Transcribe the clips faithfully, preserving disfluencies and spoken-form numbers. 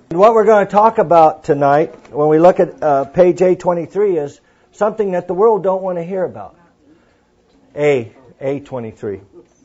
What we're going to talk about tonight, when we look at uh, page A twenty-three, is something that the world don't want to hear about. A, A twenty-three.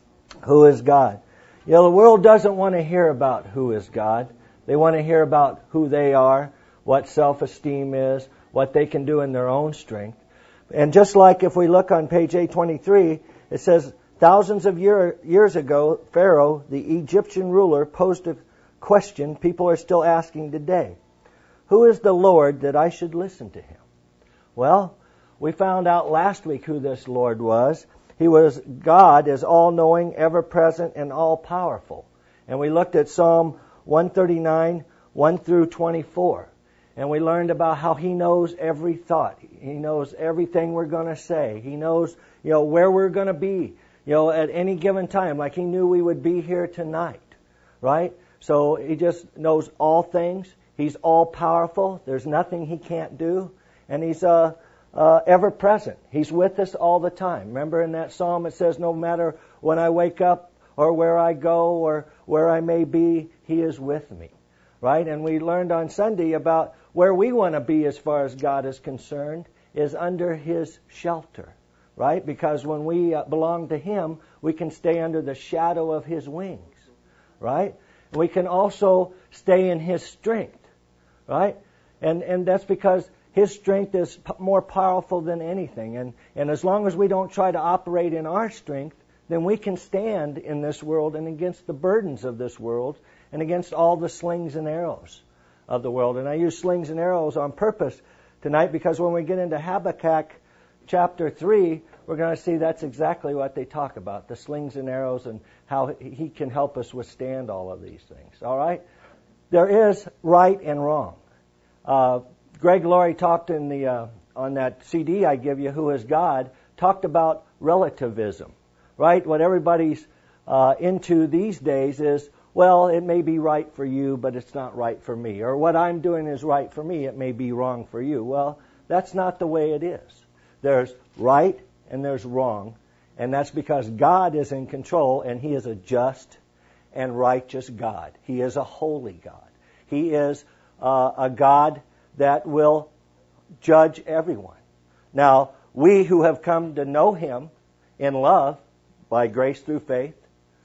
Who is God? You know, the world doesn't want to hear about who is God. They want to hear about who they are, what self-esteem is, what they can do in their own strength. And just like if we look on page A twenty-three, it says, thousands of year, years ago, Pharaoh, the Egyptian ruler, posed a question people are still asking today. Who is the Lord that I should listen to him? Well, we found out last week who this Lord was. He was God, as all-knowing, ever-present, and all-powerful. And we looked at Psalm one thirty-nine, one through twenty-four. And we learned about how He knows every thought. He knows everything we're going to say. He knows, you know, where we're going to be, you know, at any given time. Like He knew we would be here tonight, right? So He just knows all things. He's all-powerful. There's nothing He can't do. And He's uh, uh, ever-present. He's with us all the time. Remember in that psalm it says, no matter when I wake up or where I go or where I may be, He is with me, right? And we learned on Sunday about where we want to be as far as God is concerned is under His shelter, right? Because when we uh, belong to Him, we can stay under the shadow of His wings, right? We can also stay in His strength, right? And and that's because His strength is p- more powerful than anything. And, and as long as we don't try to operate in our strength, then we can stand in this world and against the burdens of this world and against all the slings and arrows of the world. And I use slings and arrows on purpose tonight because when we get into Habakkuk chapter three, we're going to see that's exactly what they talk about, the slings and arrows and how He can help us withstand all of these things. All right? There is right and wrong. Uh, Greg Laurie talked in the uh, on that C D I give you, Who is God, talked about relativism, right? What everybody's uh, into these days is, well, it may be right for you, but it's not right for me. Or what I'm doing is right for me, it may be wrong for you. Well, that's not the way it is. There's right and there's wrong, and that's because God is in control, and He is a just and righteous God. He is a holy God. He is uh, a God that will judge everyone. Now, we who have come to know Him in love, by grace through faith,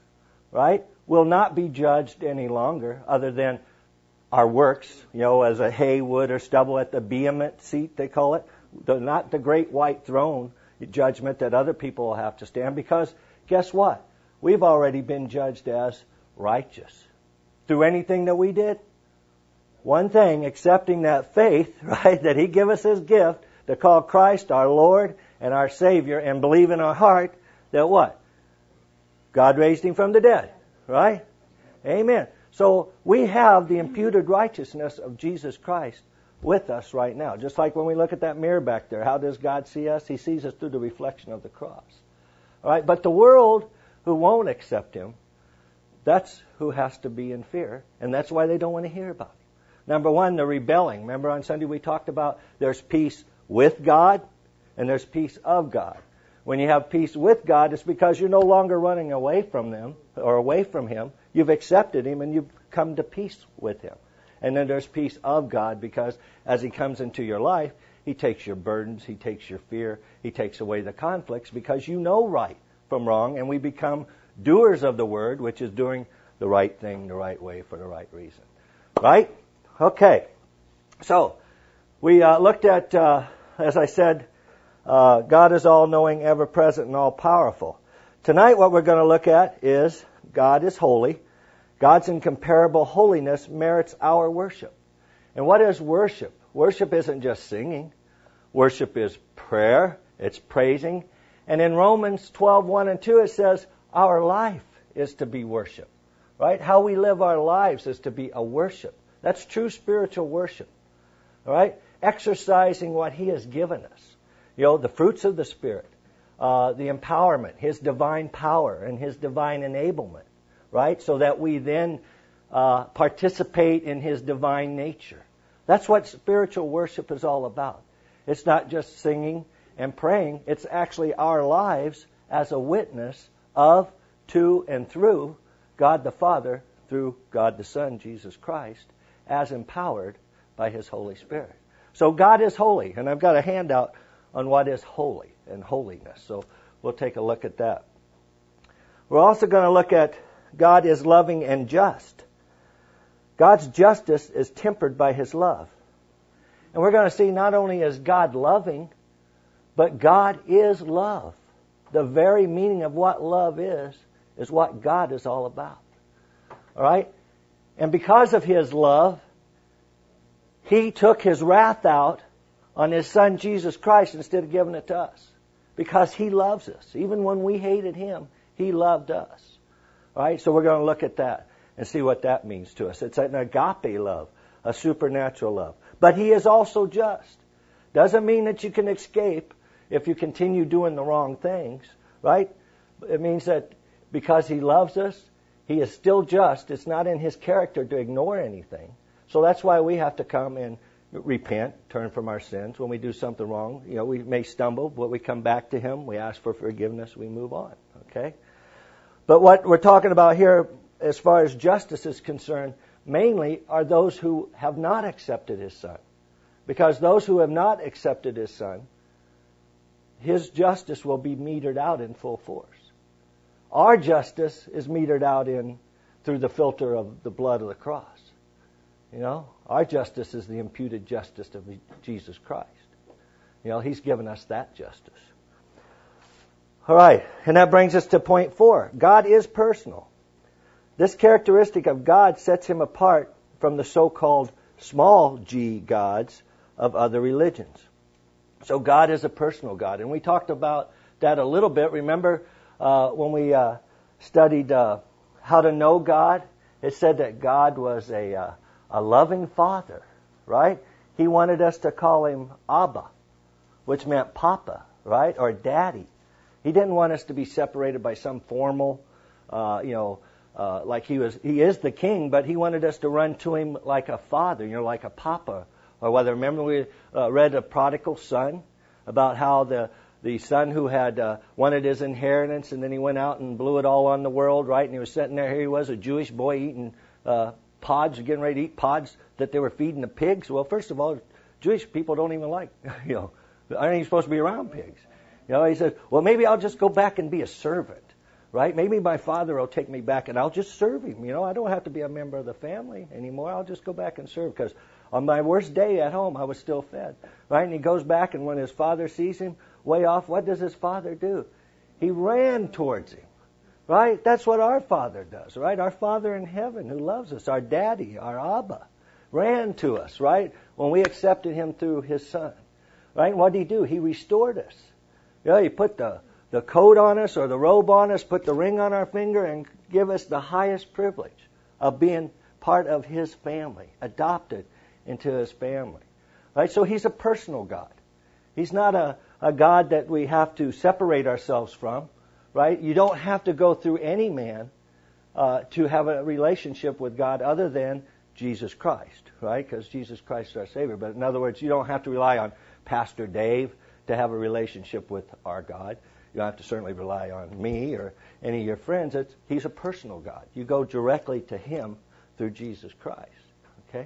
right, will not be judged any longer other than our works, you know, as a hay, wood, or stubble at the Bema seat, they call it. The, not the great white throne judgment that other people will have to stand, because guess what? We've already been judged as righteous. Through anything that we did? One thing, accepting that faith, right, that He gave us His gift to call Christ our Lord and our Savior, and believe in our heart that what? God raised Him from the dead, right? Amen. So we have the imputed righteousness of Jesus Christ with us right now. Just like when we look at that mirror back there, how does God see us? He sees us through the reflection of the cross. All right? But the world who won't accept Him, that's who has to be in fear, and that's why they don't want to hear about Him. Number one, they're rebelling. Remember on Sunday we talked about there's peace with God and there's peace of God. When you have peace with God, it's because you're no longer running away from them or away from Him. You've accepted Him and you've come to peace with Him. And then there's peace of God, because as He comes into your life, He takes your burdens, He takes your fear, He takes away the conflicts, because you know right from wrong, and we become doers of the Word, which is doing the right thing the right way for the right reason. Right? Okay. So, we uh, looked at, uh, as I said, uh, God is all-knowing, ever-present, and all-powerful. Tonight what we're going to look at is God is holy. God's incomparable holiness merits our worship. And what is worship? Worship isn't just singing. Worship is prayer. It's praising. And in Romans twelve, one and two, it says our life is to be worship. Right? How we live our lives is to be a worship. That's true spiritual worship. All right? Exercising what He has given us. You know, the fruits of the Spirit, uh, the empowerment, His divine power and His divine enablement, right? So that we then uh, participate in His divine nature. That's what spiritual worship is all about. It's not just singing and praying. It's actually our lives as a witness of, to, and through God the Father, through God the Son, Jesus Christ, as empowered by His Holy Spirit. So God is holy, and I've got a handout on what is holy and holiness. So we'll take a look at that. We're also going to look at God is loving and just. God's justice is tempered by His love. And we're going to see not only is God loving, but God is love. The very meaning of what love is, is what God is all about. All right? And because of His love, He took His wrath out on His Son Jesus Christ instead of giving it to us. Because He loves us. Even when we hated Him, He loved us. All right? So we're going to look at that and see what that means to us. It's an agape love, a supernatural love. But He is also just. Doesn't mean that you can escape if you continue doing the wrong things, right? It means that because He loves us, He is still just. It's not in His character to ignore anything. So that's why we have to come and repent, turn from our sins. When we do something wrong, you know, we may stumble, but we come back to Him, we ask for forgiveness, we move on, okay? But what we're talking about here, as far as justice is concerned, mainly are those who have not accepted His Son. Because those who have not accepted His Son, His justice will be metered out in full force. Our justice is metered out in through the filter of the blood of the cross. You know, our justice is the imputed justice of Jesus Christ. You know, He's given us that justice. All right, and that brings us to point four. God is personal. This characteristic of God sets Him apart from the so-called small g gods of other religions. So God is a personal God. And we talked about that a little bit. Remember uh, when we uh, studied uh, how to know God? It said that God was a, uh, a loving Father, right? He wanted us to call Him Abba, which meant Papa, right? Or Daddy. He didn't want us to be separated by some formal, uh, you know, uh, like He was. He is the King, but He wanted us to run to Him like a father, you know, like a Papa. Or whether, remember we uh, read a prodigal son, about how the, the son who had uh, wanted his inheritance and then he went out and blew it all on the world, right? And he was sitting there, here he was, a Jewish boy eating uh, pods, getting ready to eat pods that they were feeding the pigs. Well, first of all, Jewish people don't even like, you know, aren't even supposed to be around pigs. You know, he said, well, maybe I'll just go back and be a servant, right? Maybe my father will take me back and I'll just serve him. You know, I don't have to be a member of the family anymore. I'll just go back and serve because on my worst day at home, I was still fed, right? And he goes back, and when his father sees him way off, what does his father do? He ran towards him, right? That's what our Father does, right? Our Father in heaven who loves us, our Daddy, our Abba, ran to us, right? When we accepted Him through His Son, right? And what did He do? He restored us. You know, He put the, the coat on us or the robe on us, put the ring on our finger, and give us the highest privilege of being part of His family, adopted into His family. Right? So He's a personal God. He's not a, a God that we have to separate ourselves from. Right? You don't have to go through any man uh, to have a relationship with God other than Jesus Christ. Right? Because Jesus Christ is our Savior. But in other words, you don't have to rely on Pastor Dave to have a relationship with our God. You don't have to certainly rely on me or any of your friends. It's, He's a personal God. You go directly to Him through Jesus Christ. Okay?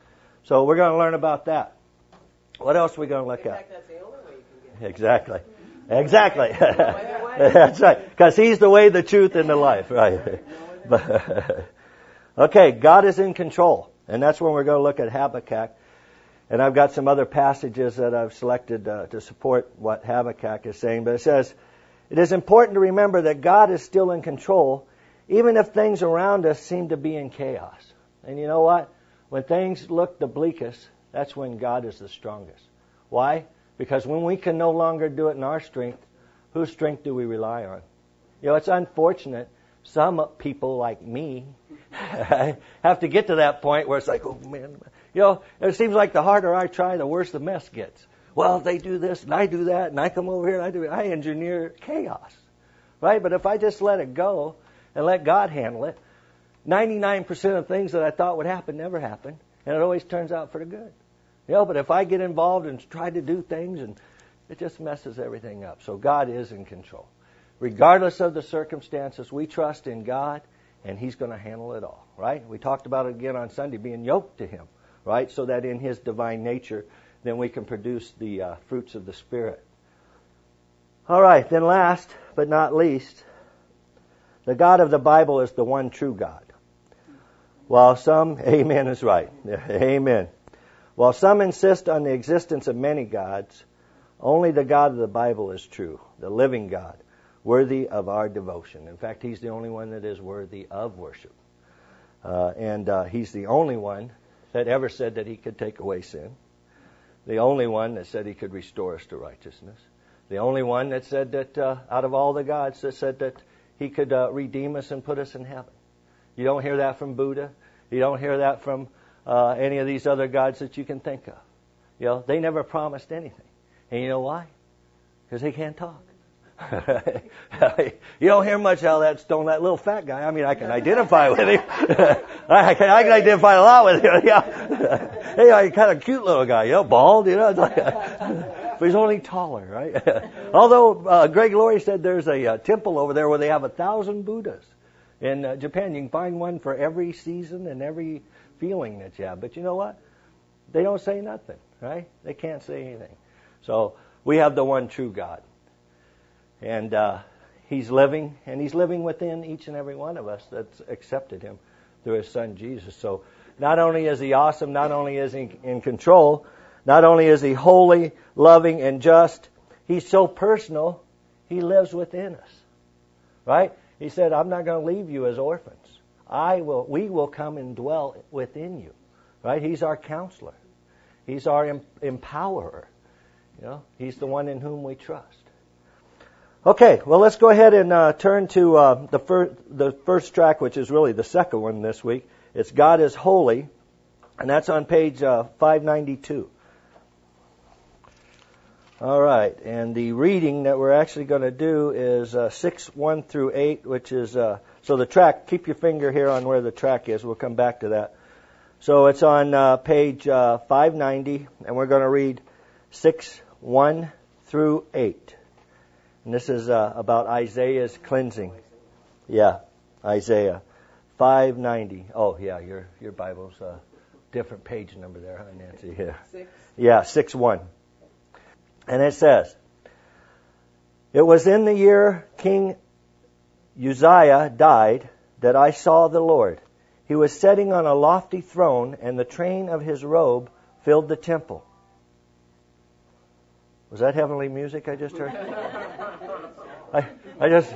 So we're going to learn about that. What else are we going to look In at? fact, that's the only way you can get Exactly. Exactly. That's right. Because He's the way, the truth, and the life. Right. Okay, God is in control. And that's when we're going to look at Habakkuk. And I've got some other passages that I've selected uh, to support what Habakkuk is saying. But it says, it is important to remember that God is still in control, even if things around us seem to be in chaos. And you know what? When things look the bleakest, that's when God is the strongest. Why? Because when we can no longer do it in our strength, whose strength do we rely on? You know, it's unfortunate. Some people like me have to get to that point where it's like, oh man, you know, it seems like the harder I try, the worse the mess gets. Well, they do this and I do that and I come over here and I do it. I engineer chaos, right? But if I just let it go and let God handle it, ninety-nine percent of things that I thought would happen never happen, and it always turns out for the good. You know, but if I get involved and try to do things, and it just messes everything up. So God is in control. Regardless of the circumstances, we trust in God, and He's going to handle it all, right? We talked about it again on Sunday, being yoked to Him, right? So that in His divine nature, then we can produce the uh, fruits of the Spirit. All right, then last but not least, the God of the Bible is the one true God. While some, amen is right, amen. While some insist on the existence of many gods, only the God of the Bible is true, the living God, worthy of our devotion. In fact, He's the only one that is worthy of worship. Uh, and uh, He's the only one that ever said that He could take away sin. The only one that said He could restore us to righteousness. The only one that said that, uh, out of all the gods, that said that He could uh, redeem us and put us in heaven. You don't hear that from Buddha. You don't hear that from uh, any of these other gods that you can think of. You know, they never promised anything. And you know why? Because they can't talk. You don't hear much out of that stone, that little fat guy. I mean, I can identify with him. I, can, I can identify a lot with him. Yeah. Hey, he's kind of cute little guy, you know, bald, you know. It's like, but he's only taller, right? Although uh, Greg Laurie said there's a uh, temple over there where they have a thousand Buddhas. In uh, Japan, you can find one for every season and every feeling that you have. But you know what? They don't say nothing, right? They can't say anything. So we have the one true God. And uh, He's living, and He's living within each and every one of us that's accepted Him through His Son Jesus. So not only is He awesome, not only is He in control, not only is He holy, loving, and just, He's so personal, He lives within us. Right? He said, I'm not going to leave you as orphans. I will. We will come and dwell within you. Right? He's our counselor. He's our em- empowerer. You know, He's the one in whom we trust. Okay, well, let's go ahead and uh, turn to uh, the, fir- the first track, which is really the second one this week. It's God is Holy, and that's on page uh, five ninety-two. All right, and the reading that we're actually going to do is uh, six one through eight, which is, uh, so the track, keep your finger here on where the track is. We'll come back to that. So it's on uh, page uh, five ninety, and we're going to read six one through eight. And this is uh, about Isaiah's cleansing. Yeah, Isaiah five ninety. Oh, yeah, your your Bible's a different page number there, huh, Nancy? Yeah, six. Yeah, six one. And it says, it was in the year King Uzziah died that I saw the Lord. He was sitting on a lofty throne, and the train of His robe filled the temple. Was that heavenly music I just heard? I, I just,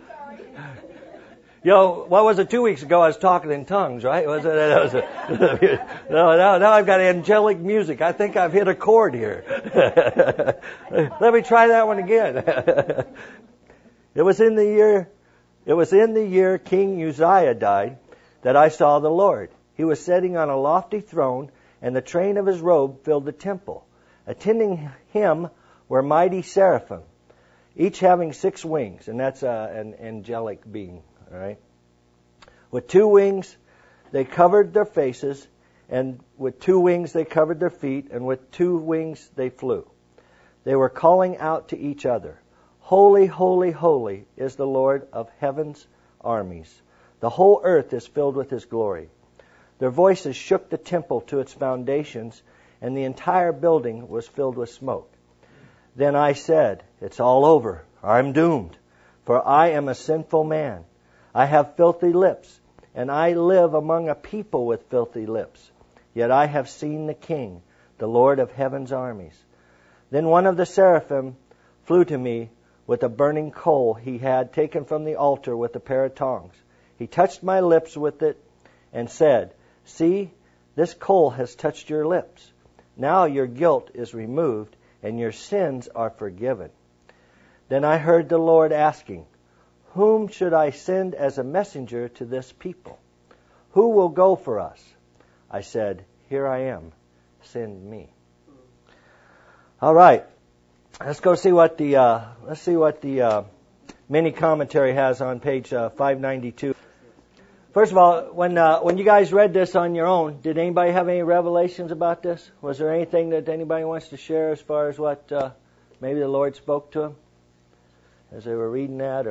you know, what was it two weeks ago? I was talking in tongues, right? Was it? That was a, no, now, now I've got angelic music. I think I've hit a chord here. Let me try that one again. It was in the year, it was in the year King Uzziah died that I saw the Lord. He was sitting on a lofty throne, and the train of His robe filled the temple. Attending Him were mighty seraphim, each having six wings, and that's uh, an angelic being, all right? With two wings they covered their faces, and with two wings they covered their feet, and with two wings they flew. They were calling out to each other, Holy, holy, holy is the Lord of heaven's armies. The whole earth is filled with His glory. Their voices shook the temple to its foundations, and the entire building was filled with smoke. Then I said, it's all over. I'm doomed, for I am a sinful man. I have filthy lips, and I live among a people with filthy lips. Yet I have seen the King, the Lord of heaven's armies. Then one of the seraphim flew to me with a burning coal he had taken from the altar with a pair of tongs. He touched my lips with it and said, See, this coal has touched your lips. Now your guilt is removed, and your sins are forgiven. Then I heard the Lord asking, Whom should I send as a messenger to this people? Who will go for us? I said, Here I am. Send me. All right. Let's go see what the uh, let's see what the uh, mini commentary has on page uh, five ninety-two. First of all, when uh, when you guys read this on your own, did anybody have any revelations about this? Was there anything that anybody wants to share as far as what uh, maybe the Lord spoke to them as they were reading that, or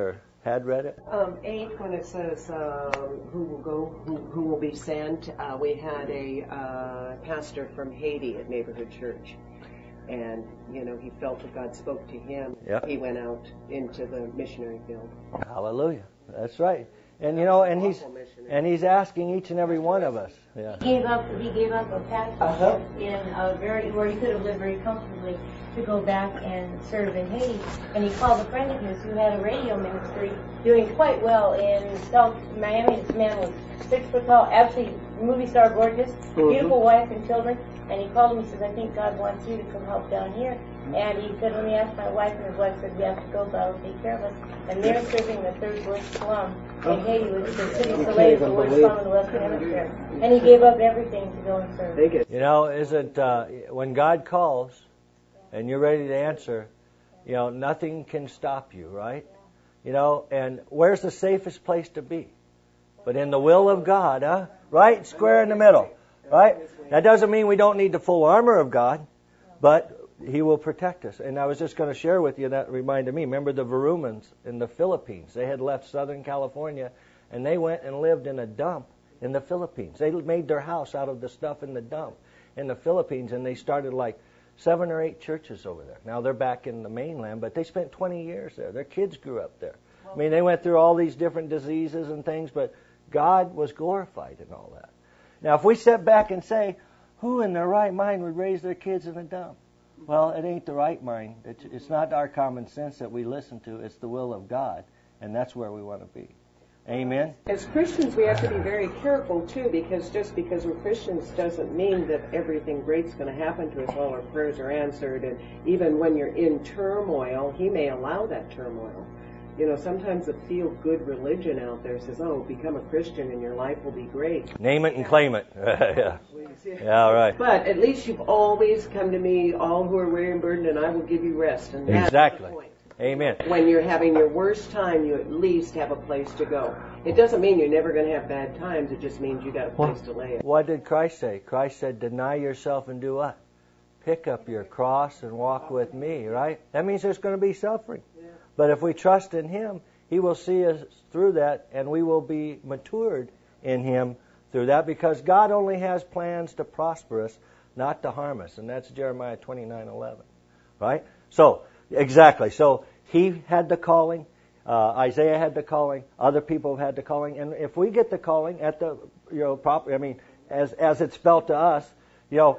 had read it. Um, eight, when it says um, who will go, who, who will be sent, uh, we had a uh, pastor from Haiti at Neighborhood Church. And, you know, he felt that God spoke to him. Yep. He went out into the missionary field. Hallelujah. That's right. And, you know, and he's and he's asking each and every one of us. Yeah. He gave up, he gave up a pastorship Uh-huh. in a very, where he could have lived very comfortably to go back and serve in Haiti. And he called a friend of his who had a radio ministry doing quite well in South Miami. This man was six foot tall, absolutely movie star gorgeous, Mm-hmm. beautiful wife and children. And he called him, he says, I think God wants you to come help down here. And he said, let me ask my wife, and his wife said, we have to go, God will take care of us. And they're serving the third worst slum in Haiti, which is the city of Soleil, the worst slum in the Western Hemisphere. And he gave up everything to go and serve. You know, isn't uh, when God calls and you're ready to answer, you know, nothing can stop you, right? You know, and where's the safest place to be? But in the will of God, huh? Right? Square in the middle, right? That doesn't mean we don't need the full armor of God, but He will protect us. And I was just going to share with you, that reminded me. Remember the Varumans in the Philippines? They had left Southern California, and they went and lived in a dump in the Philippines. They made their house out of the stuff in the dump in the Philippines, and they started like seven or eight churches over there. Now they're back in the mainland, but they spent twenty years there. Their kids grew up there. I mean, they went through all these different diseases and things, but God was glorified in all that. Now, if we step back and say, who in their right mind would raise their kids in a dump? Well, it ain't the right mind. It's, it's not our common sense that we listen to. It's the will of God, and that's where we want to be. Amen? As Christians, we have to be very careful, too, because just because we're Christians doesn't mean that everything great's going to happen to us. All our prayers are answered, and even when you're in turmoil, He may allow that turmoil. You know, sometimes the feel-good religion out there says, oh, become a Christian and your life will be great. Name it and claim it. Yeah. Yeah, right. But at least you've always come to me, all who are weary and burdened, and I will give you rest. And that's Exactly. the point. Amen. When you're having your worst time, you at least have a place to go. It doesn't mean you're never going to have bad times. It just means you got a place to lay it. What did Christ say? Christ said, deny yourself and do what? Pick up your cross and walk with me, right? That means there's going to be suffering. But if we trust in Him, He will see us through that, and we will be matured in Him through that, because God only has plans to prosper us, not to harm us. And that's Jeremiah twenty-nine eleven, right? So, exactly. So, He had the calling. Uh, Isaiah had the calling. Other people have had the calling. And if we get the calling at the, you know, proper, I mean, as as it's spelled to us, you know,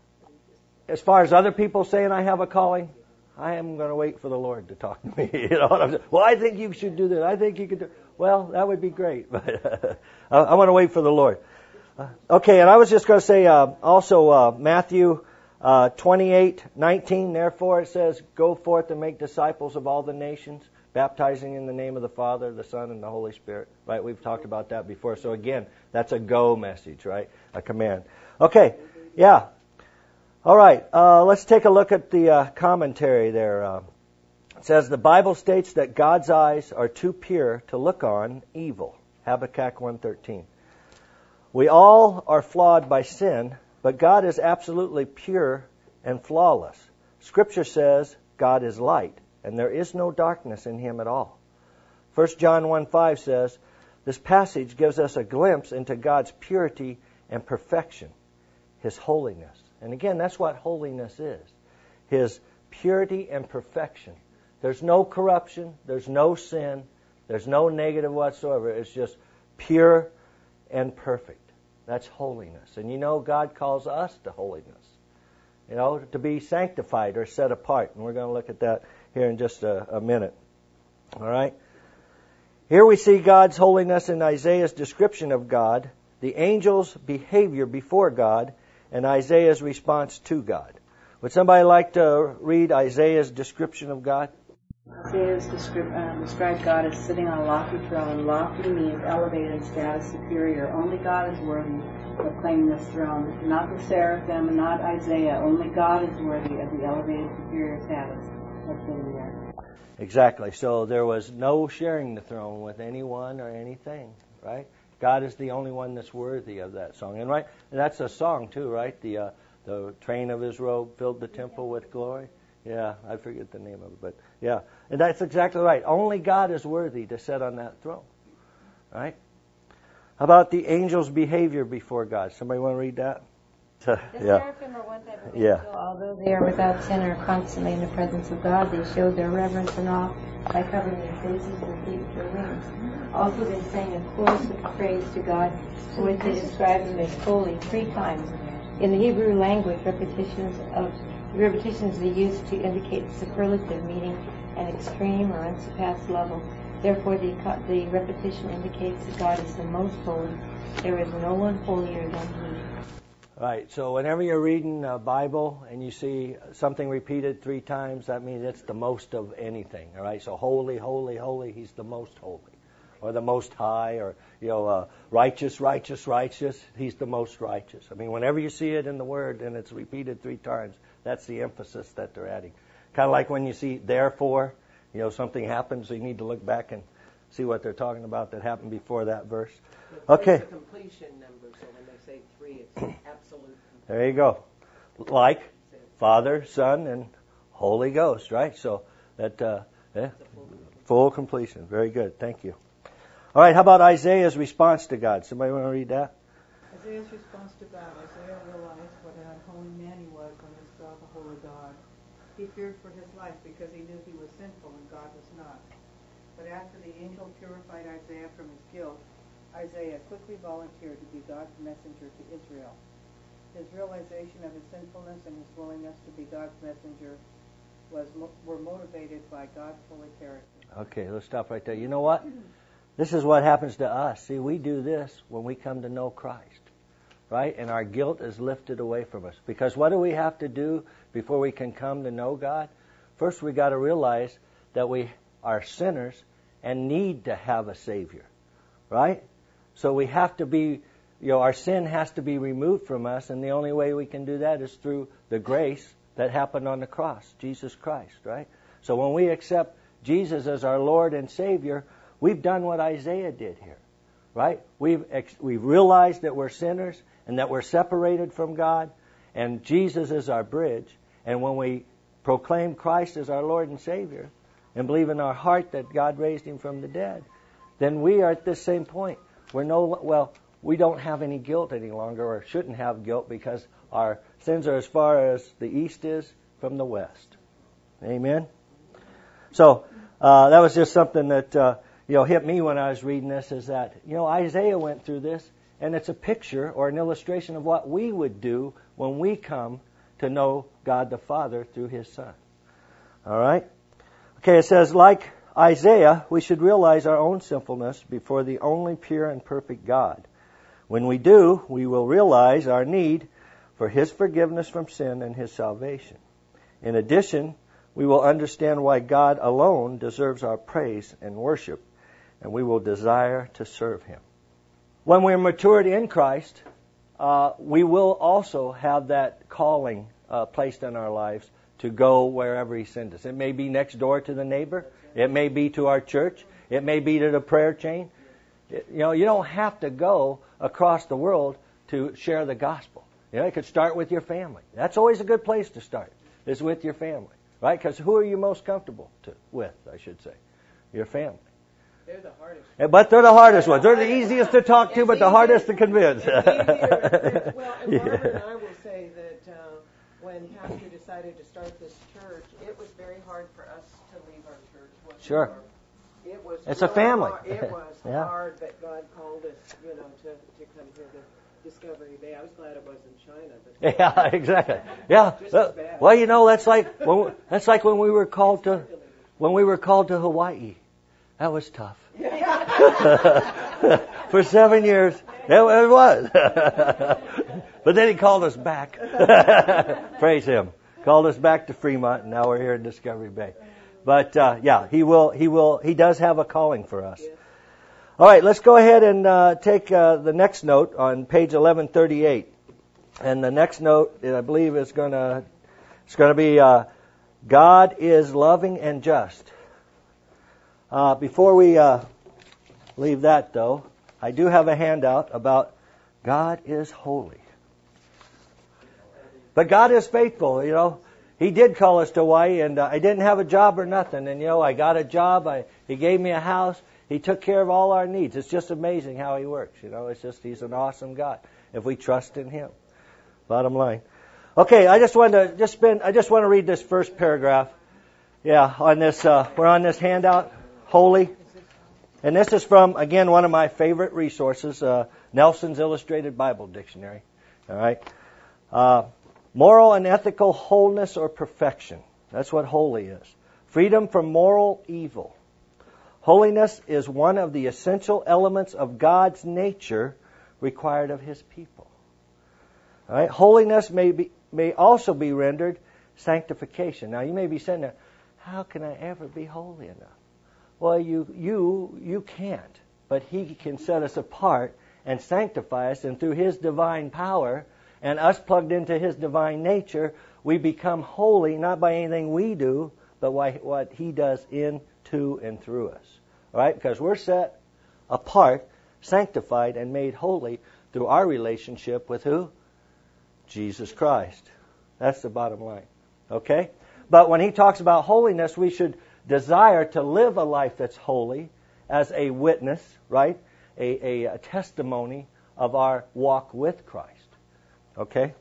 as far as other people saying I have a calling, I am going to wait for the Lord to talk to me. You know what I'm saying? Well, I think you should do that. I think you could do. Well, that would be great, but uh, I want to wait for the Lord. Uh, okay, and I was just going to say uh, also uh, Matthew uh, twenty-eight nineteen. Therefore, it says, "Go forth and make disciples of all the nations, baptizing in the name of the Father, the Son, and the Holy Spirit." Right? We've talked about that before. So again, that's a go message, right? A command. Okay, yeah. All right, uh, let's take a look at the uh, commentary there. Uh, it says, the Bible states that God's eyes are too pure to look on evil. Habakkuk one thirteen. We all are flawed by sin, but God is absolutely pure and flawless. Scripture says God is light, and there is no darkness in Him at all. First John one five says, this passage gives us a glimpse into God's purity and perfection, His holiness. And again, that's what holiness is. His purity and perfection. There's no corruption. There's no sin. There's no negative whatsoever. It's just pure and perfect. That's holiness. And you know, God calls us to holiness. You know, to be sanctified or set apart. And we're going to look at that here in just a, a minute. All right? Here we see God's holiness in Isaiah's description of God, the angel's behavior before God, and Isaiah's response to God. Would somebody like to read Isaiah's description of God? Isaiah descri- uh, described God as sitting on a lofty throne. Lofty means elevated in status, superior. Only God is worthy of claiming this throne. Not the seraphim and not Isaiah. Only God is worthy of the elevated, superior status of sitting there. Exactly. So there was no sharing the throne with anyone or anything, right? God is the only one that's worthy of that song. And right, and that's a song too, right? The uh, the train of His robe filled the temple with glory. Yeah, I forget the name of it, but yeah, and that's exactly right. Only God is worthy to sit on that throne, right? How about the angels' behavior before God? Somebody want to read that? The yeah. seraphim are one type of Yeah. angel. Although they are without sin and are constantly in the presence of God, they showed their reverence and awe by covering their faces with their wings. Also, they sang a chorus of praise to God, in which they described him as holy three times. In the Hebrew language, repetitions of repetitions are used to indicate superlative, meaning an extreme or unsurpassed level. Therefore, the, the repetition indicates that God is the most holy. There is no one holier than he. Right, so whenever you're reading a Bible and you see something repeated three times, that means it's the most of anything, all right? So holy, holy, holy, he's the most holy. Or the most high, or, you know, uh, righteous, righteous, righteous, he's the most righteous. I mean, whenever you see it in the Word and it's repeated three times, that's the emphasis that they're adding. Kind of like when you see therefore, you know, something happens, so you need to look back and see what they're talking about that happened before that verse. Okay. It's a completion number, so when they say three, it's absolute. There you go. Like Father, Son, and Holy Ghost, right? So that uh, yeah, full completion. Very good. Thank you. All right. How about Isaiah's response to God? Somebody want to read that? Isaiah's response to God. Isaiah realized what an unholy man he was when he saw the holy God. He feared for his life because he knew he was sinful and God was not. But after the angel purified Isaiah from his guilt, Isaiah quickly volunteered to be God's messenger to Israel. His realization of his sinfulness and his willingness to be God's messenger was were motivated by God's holy character. Okay, let's stop right there. You know what? This is what happens to us. See, we do this when we come to know Christ, right? And our guilt is lifted away from us. Because what do we have to do before we can come to know God? First, we got to realize that we are sinners and need to have a Savior, right? So we have to be, you know, our sin has to be removed from us, and the only way we can do that is through the grace that happened on the cross, Jesus Christ, right? So when we accept Jesus as our Lord and Savior, we've done what Isaiah did here, right? We've ex- we've realized that we're sinners and that we're separated from God, and Jesus is our bridge. And when we proclaim Christ as our Lord and Savior and believe in our heart that God raised Him from the dead, then we are at this same point. We're no well, we don't have any guilt any longer, or shouldn't have guilt, because our sins are as far as the east is from the west. Amen. So uh, that was just something that uh, you know hit me when I was reading this. Is that you know Isaiah went through this, and it's a picture or an illustration of what we would do when we come to know God the Father through His Son. All right. Okay. It says, like Isaiah, we should realize our own sinfulness before the only pure and perfect God. When we do, we will realize our need for His forgiveness from sin and His salvation. In addition, we will understand why God alone deserves our praise and worship, and we will desire to serve Him. When we're matured in Christ, uh, we will also have that calling uh, placed in our lives to go wherever He sends us. It may be next door to the neighbor. It may be to our church. It may be to the prayer chain. It, you know, you don't have to go across the world to share the gospel. You know, you could start with your family. That's always a good place to start, is with your family, right? Because who are you most comfortable to, with, I should say? Your family. They're the hardest. But they're the hardest ones. They're the easiest to talk to, It's but the easier- hardest to convince. It's easier. Well, and Barbara Yeah. and I will say that uh, when Pastor decided to start this church, it was very hard for us to leave our church. wasn't Sure. it? It was It's a really family. hard. It was Yeah. hard that God called us, you know, to, to come here to Discovery Bay. I was glad it wasn't China. But Yeah, exactly. Yeah. Just Well, as bad. well, you know, that's like when, that's like when we were called to when we were called to Hawaii. That was tough. For seven years, it, it was. But then He called us back. Praise Him. Called us back to Fremont, and now we're here in Discovery Bay. But uh, yeah, He will. He will. He does have a calling for us. All right, let's go ahead and uh, take uh, the next note on page eleven thirty-eight. And the next note, I believe, is going to it's going to be uh, God is loving and just. Uh, before we uh, leave that, though, I do have a handout about God is holy. But God is faithful, you know. He did call us to Hawaii, and uh, I didn't have a job or nothing. And, you know, I got a job. I, he gave me a house. He took care of all our needs. It's just amazing how He works. You know, it's just He's an awesome God if we trust in Him. Bottom line. Okay, I just wanted to just spend. I just want to read this first paragraph. Yeah, on this. Uh, we're on this handout, Holy, and this is from again one of my favorite resources, uh, Nelson's Illustrated Bible Dictionary. All right, uh, moral and ethical wholeness or perfection. That's what holy is. Freedom from moral evil. Holiness is one of the essential elements of God's nature required of His people. All right? Holiness may be, may also be rendered sanctification. Now, you may be saying, how can I ever be holy enough? Well, you you you can't, but He can set us apart and sanctify us, and through His divine power and us plugged into His divine nature, we become holy not by anything we do, but by what He does in, to, and through us. All right? Because we're set apart, sanctified, and made holy through our relationship with who? Jesus Christ. That's the bottom line. Okay? But when He talks about holiness, we should desire to live a life that's holy as a witness, right? A, a, a testimony of our walk with Christ. Okay?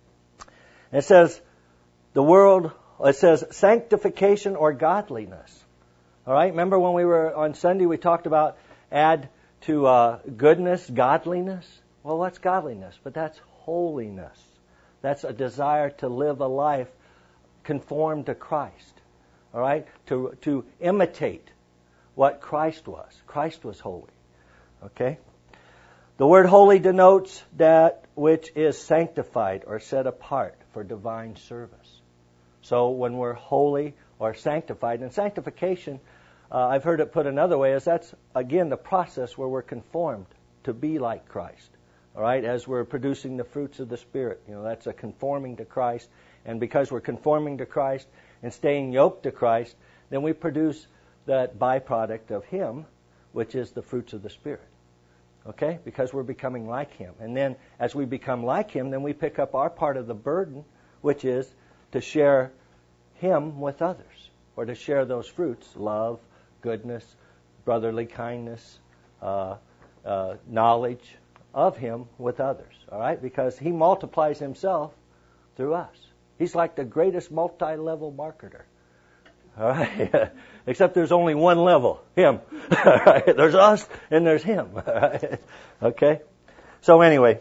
And it says, the world, it says sanctification or godliness. All right? Remember when we were on Sunday, we talked about add to uh, goodness, godliness? Well, what's godliness? But that's holiness. That's a desire to live a life conformed to Christ. All right? To to imitate what Christ was. Christ was holy. Okay? The word holy denotes that which is sanctified or set apart for divine service. So when we're holy or sanctified, and sanctification, uh, I've heard it put another way, is that's, again, the process where we're conformed to be like Christ. All right, as we're producing the fruits of the Spirit. You know, that's a conforming to Christ. And because we're conforming to Christ and staying yoked to Christ, then we produce that byproduct of Him, which is the fruits of the Spirit. Okay? Because we're becoming like Him. And then as we become like Him, then we pick up our part of the burden, which is to share Him with others. Or to share those fruits, love, goodness, brotherly kindness, uh, uh, knowledge of Him with others, all right? Because He multiplies Himself through us. He's like the greatest multi-level marketer, all right? Except there's only one level, Him. All right? There's us and there's Him, all right? Okay? So anyway.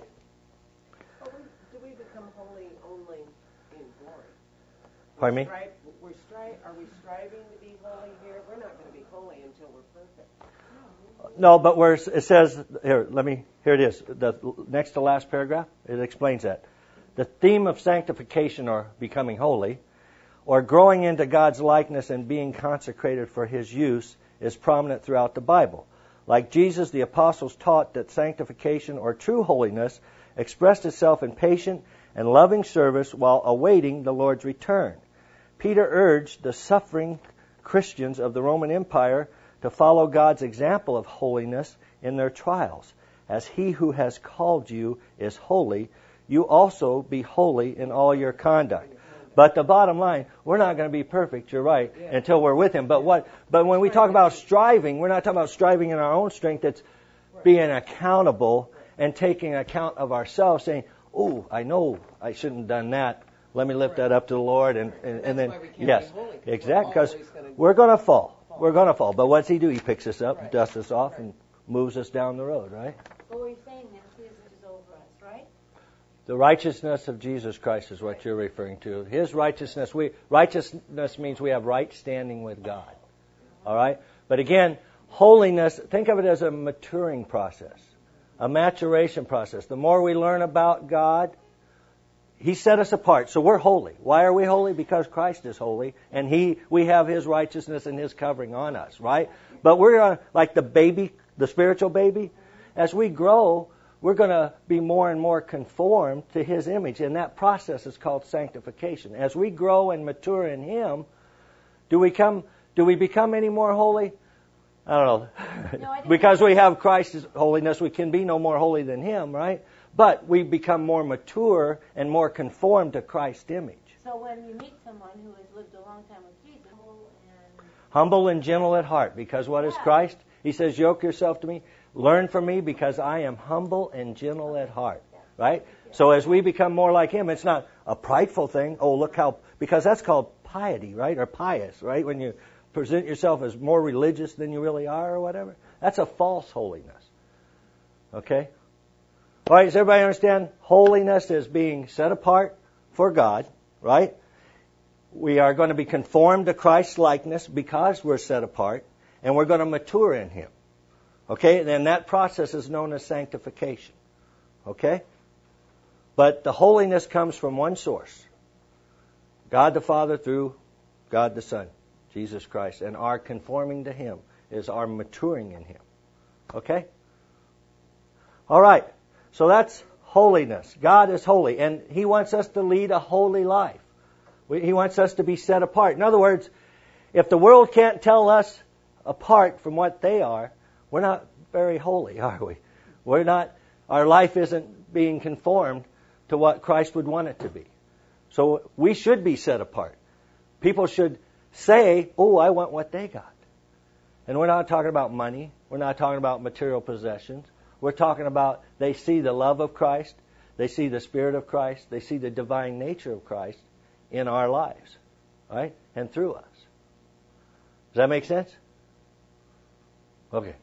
But we, do we become holy only in glory? Pardon me? Strive, we're stri- are we striving to be holy here? We're not going to be holy until we're perfect. No, but where it says, here, let me, here it is, the next to last paragraph, it explains that. The theme of sanctification, or becoming holy, or growing into God's likeness and being consecrated for His use, is prominent throughout the Bible. Like Jesus, the apostles taught that sanctification, or true holiness, expressed itself in patient and loving service while awaiting the Lord's return. Peter urged the suffering Christians of the Roman Empire to follow God's example of holiness in their trials. As He who has called you is holy, you also be holy in all your conduct. But the bottom line, we're not going to be perfect, you're right, yeah. until we're with Him. But what? But when we talk about striving, we're not talking about striving in our own strength. It's being accountable and taking account of ourselves, saying, oh, I know I shouldn't have done that. Let me lift that up to the Lord. And, and, and then, yes, exactly, because we're going to fall. We're going to fall. But what's He do? He picks us up, right. dusts us off, right. and moves us down the road, right? What were you saying, Nancy, is it is over us, right? The righteousness of Jesus Christ is what you're referring to. His righteousness, we righteousness means we have right standing with God. All right? But again, holiness, think of it as a maturing process, a maturation process. The more we learn about God, He set us apart, so we're holy. Why are we holy? Because Christ is holy, and He, we have His righteousness and His covering on us, right? But we're going to, like the baby, the spiritual baby, as we grow, we're going to be more and more conformed to His image, and that process is called sanctification. As we grow and mature in Him, do we come? Do we become any more holy? I don't know. No, I because we have Christ's holiness, we can be no more holy than Him, right? But we become more mature and more conformed to Christ's image. So when you meet someone who has lived a long time with Jesus, and humble and gentle at heart, because what is Christ? He says, yoke yourself to me, learn from me, because I am humble and gentle at heart. Right? So as we become more like Him, it's not a prideful thing. Oh, look how, because that's called piety, right? Or pious, right? When you present yourself as more religious than you really are or whatever. That's a false holiness. Okay? All right, does everybody understand? Holiness is being set apart for God, right? We are going to be conformed to Christ's likeness because we're set apart, and we're going to mature in Him. Okay? Then that process is known as sanctification. Okay? But the holiness comes from one source. God the Father through God the Son, Jesus Christ. And our conforming to Him is our maturing in Him. Okay? All right. So that's holiness. God is holy. And He wants us to lead a holy life. He wants us to be set apart. In other words, if the world can't tell us apart from what they are, we're not very holy, are we? We're not, our life isn't being conformed to what Christ would want it to be. So we should be set apart. People should say, oh, I want what they got. And we're not talking about money. We're not talking about material possessions. We're talking about they see the love of Christ. They see the Spirit of Christ. They see the divine nature of Christ in our lives, right? And through us. Does that make sense? Okay.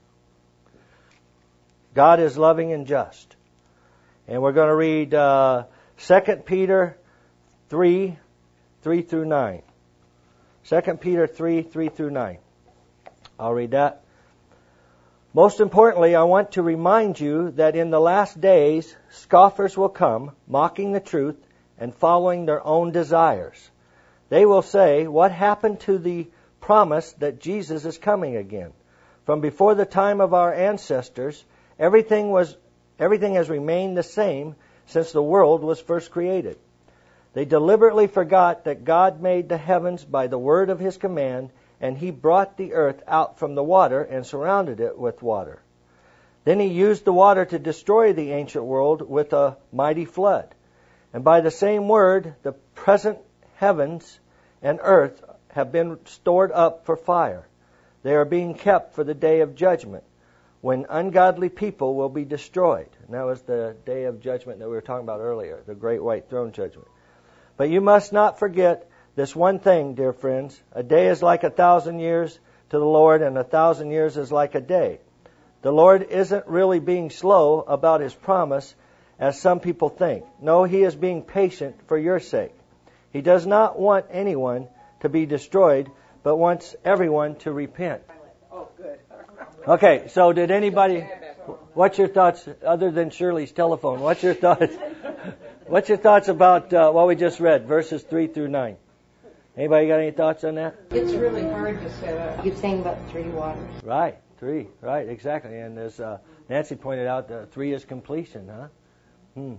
God is loving and just. And we're going to read uh, Second Peter three, three through nine. Second Peter three, three through nine. I'll read that. Most importantly, I want to remind you that in the last days, scoffers will come, mocking the truth and following their own desires. They will say, what happened to the promise that Jesus is coming again? From before the time of our ancestors, everything was everything has remained the same since the world was first created. They deliberately forgot that God made the heavens by the word of His command, and He brought the earth out from the water and surrounded it with water. Then He used the water to destroy the ancient world with a mighty flood. And by the same word, the present heavens and earth have been stored up for fire. They are being kept for the day of judgment, when ungodly people will be destroyed. And that was the day of judgment that we were talking about earlier, the great white throne judgment. But you must not forget this one thing, dear friends. A day is like a thousand years to the Lord, and a thousand years is like a day. The Lord isn't really being slow about His promise, as some people think. No, He is being patient for your sake. He does not want anyone to be destroyed, but wants everyone to repent. Oh, good. Okay, so did anybody, what's your thoughts, other than Shirley's telephone, what's your thoughts, what's your thoughts about uh, what we just read, verses three through nine? Anybody got any thoughts on that? It's really hard to set up. you're saying about three waters. Right, three, right, exactly. And as uh, Nancy pointed out, uh, three is completion, huh? Hmm.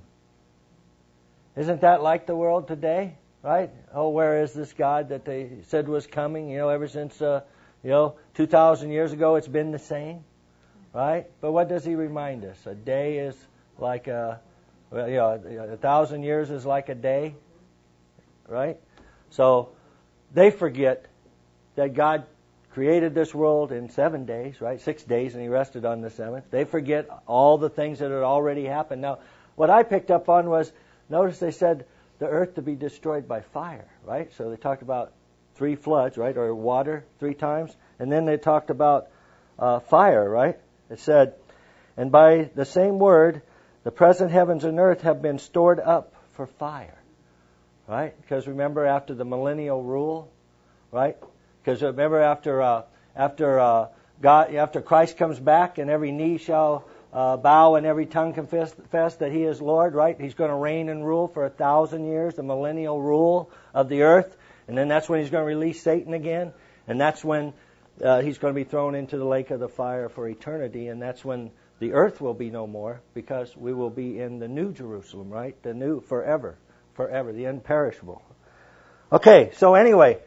Isn't that like the world today, right? Oh, where is this God that they said was coming? You know, ever since, uh, you know, two thousand years ago, it's been the same, right? But what does He remind us? A day is like a, well, you know, a thousand years is like a day, right? So they forget that God created this world in seven days, right? Six days, and He rested on the seventh. They forget all the things that had already happened. Now, what I picked up on was, notice they said the earth to be destroyed by fire, right? So they talked about three floods, right, or water three times. And then they talked about uh, fire, right? It said, and by the same word, the present heavens and earth have been stored up for fire, right? Because remember after the millennial rule, right? Because remember after uh, after uh, God, after Christ comes back and every knee shall Uh, bow and every tongue confess, confess that He is Lord, right? He's going to reign and rule for a thousand years, the millennial rule of the earth. And then that's when He's going to release Satan again. And that's when uh, He's going to be thrown into the lake of the fire for eternity. And that's when the earth will be no more, because we will be in the new Jerusalem, right? The new forever, forever, the imperishable. Okay, so anyway,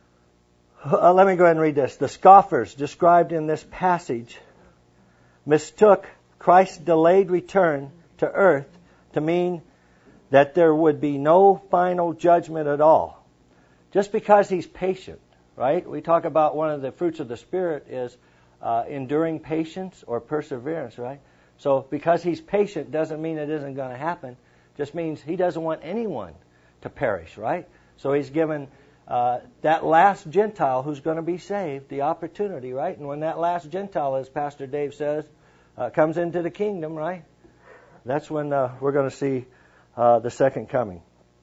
uh, let me go ahead and read this. The scoffers described in this passage mistook Christ's delayed return to earth to mean that there would be no final judgment at all. Just because He's patient, right? We talk about one of the fruits of the Spirit is uh, enduring patience or perseverance, right? So because He's patient doesn't mean it isn't going to happen. Just means He doesn't want anyone to perish, right? So He's given uh, that last Gentile who's going to be saved the opportunity, right? And when that last Gentile, as Pastor Dave says, uh, comes into the kingdom, right? That's when uh, we're going to see uh, the second coming.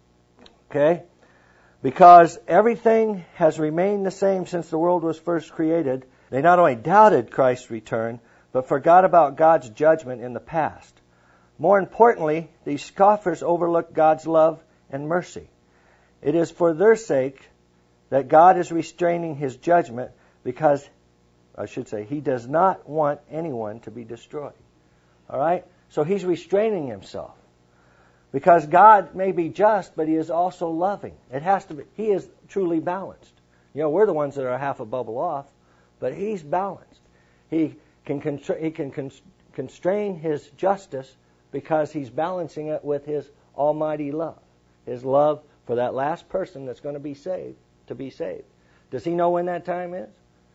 Okay? Because everything has remained the same since the world was first created, they not only doubted Christ's return, but forgot about God's judgment in the past. More importantly, these scoffers overlooked God's love and mercy. It is for their sake that God is restraining His judgment because, I should say, He does not want anyone to be destroyed. All right? So He's restraining Himself. Because God may be just, but He is also loving. It has to be. He is truly balanced. You know, we're the ones that are half a bubble off, but He's balanced. He can constra- He can con- constrain His justice because He's balancing it with His almighty love. His love for that last person that's going to be saved, to be saved. Does He know when that time is?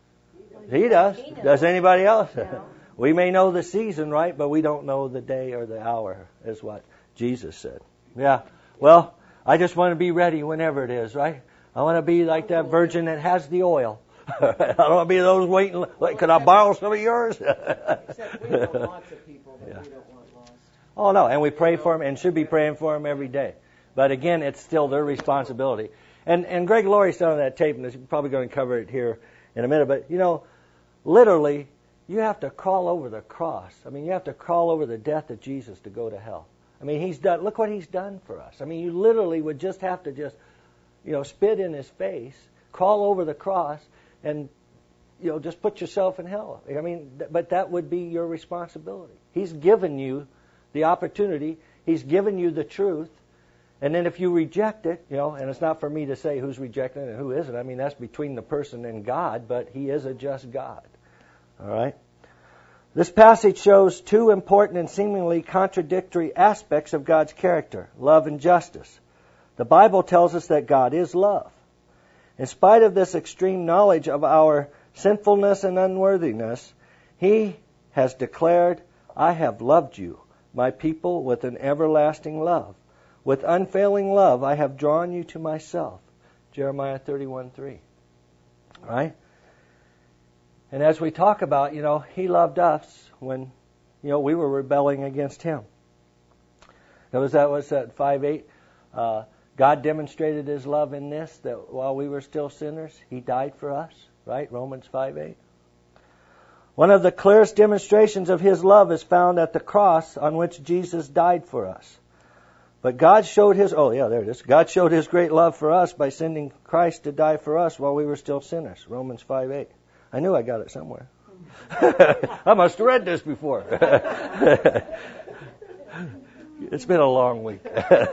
He does. He does anybody else? No. We may know the season, right, but we don't know the day or the hour, is what Jesus said. Yeah. Well, I just want to be ready whenever it is, right? I want to be like that virgin that has the oil. I don't want to be those waiting. Like, could I borrow some of yours? Except we want lots of people, but yeah. we don't want lost. Oh, no. And we pray for them and should be praying for them every day. But again, it's still their responsibility. And and Greg Laurie's done that tape, and he's probably going to cover it here in a minute. But, you know, literally, you have to crawl over the cross. I mean, you have to crawl over the death of Jesus to go to hell. I mean, He's done, look what He's done for us. I mean, you literally would just have to just, you know, spit in His face, crawl over the cross, and, you know, just put yourself in hell. I mean, th- but that would be your responsibility. He's given you the opportunity. He's given you the truth. And then if you reject it, you know, and it's not for me to say who's rejecting it and who isn't. I mean, that's between the person and God, but He is a just God. All right? This passage shows two important and seemingly contradictory aspects of God's character, love and justice. The Bible tells us that God is love. In spite of this extreme knowledge of our sinfulness and unworthiness, He has declared, I have loved you, my people, with an everlasting love. With unfailing love, I have drawn you to myself. Jeremiah thirty-one three. All right? And as we talk about, you know, He loved us when, you know, we were rebelling against Him. Notice that was at five eight. Uh, God demonstrated His love in this, that while we were still sinners, He died for us, right? Romans five eight. One of the clearest demonstrations of His love is found at the cross on which Jesus died for us. But God showed His, oh yeah, there it is. God showed His great love for us by sending Christ to die for us while we were still sinners. Romans five eight. I knew I got it somewhere. I must have read this before. It's been a long week.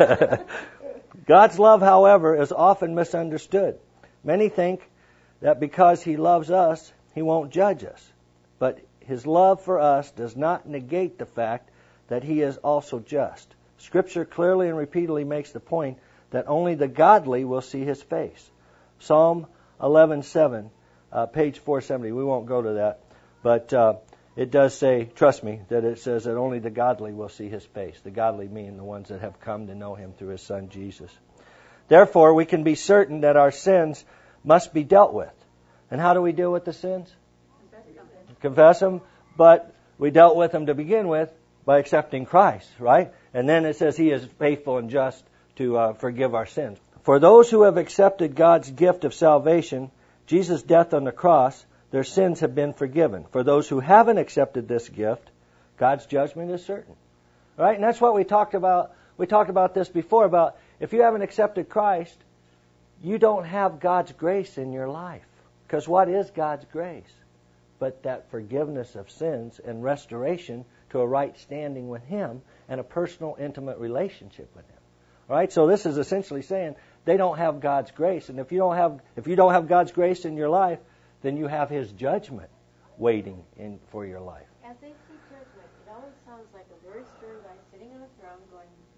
God's love, however, is often misunderstood. Many think that because He loves us, He won't judge us. But His love for us does not negate the fact that He is also just. Scripture clearly and repeatedly makes the point that only the godly will see His face. Psalm eleven seven. Uh, page four seventy. We won't go to that. But uh, it does say, trust me, that it says that only the godly will see His face. The godly mean the ones that have come to know Him through His Son, Jesus. Therefore, we can be certain that our sins must be dealt with. And how do we deal with the sins? Confess them. But we dealt with them to begin with by accepting Christ, right? And then it says He is faithful and just to uh, forgive our sins. For those who have accepted God's gift of salvation, Jesus' death on the cross, their sins have been forgiven. For those who haven't accepted this gift, God's judgment is certain. Right? And that's what we talked about. We talked about this before, about if you haven't accepted Christ, you don't have God's grace in your life. Because what is God's grace? But that forgiveness of sins and restoration to a right standing with Him and a personal, intimate relationship with Him. All right? So this is essentially saying they don't have God's grace, and if you don't have if you don't have God's grace in your life, then you have His judgment waiting in for your life. As they see judgment, it always sounds like a very stern guy sitting on a throne going,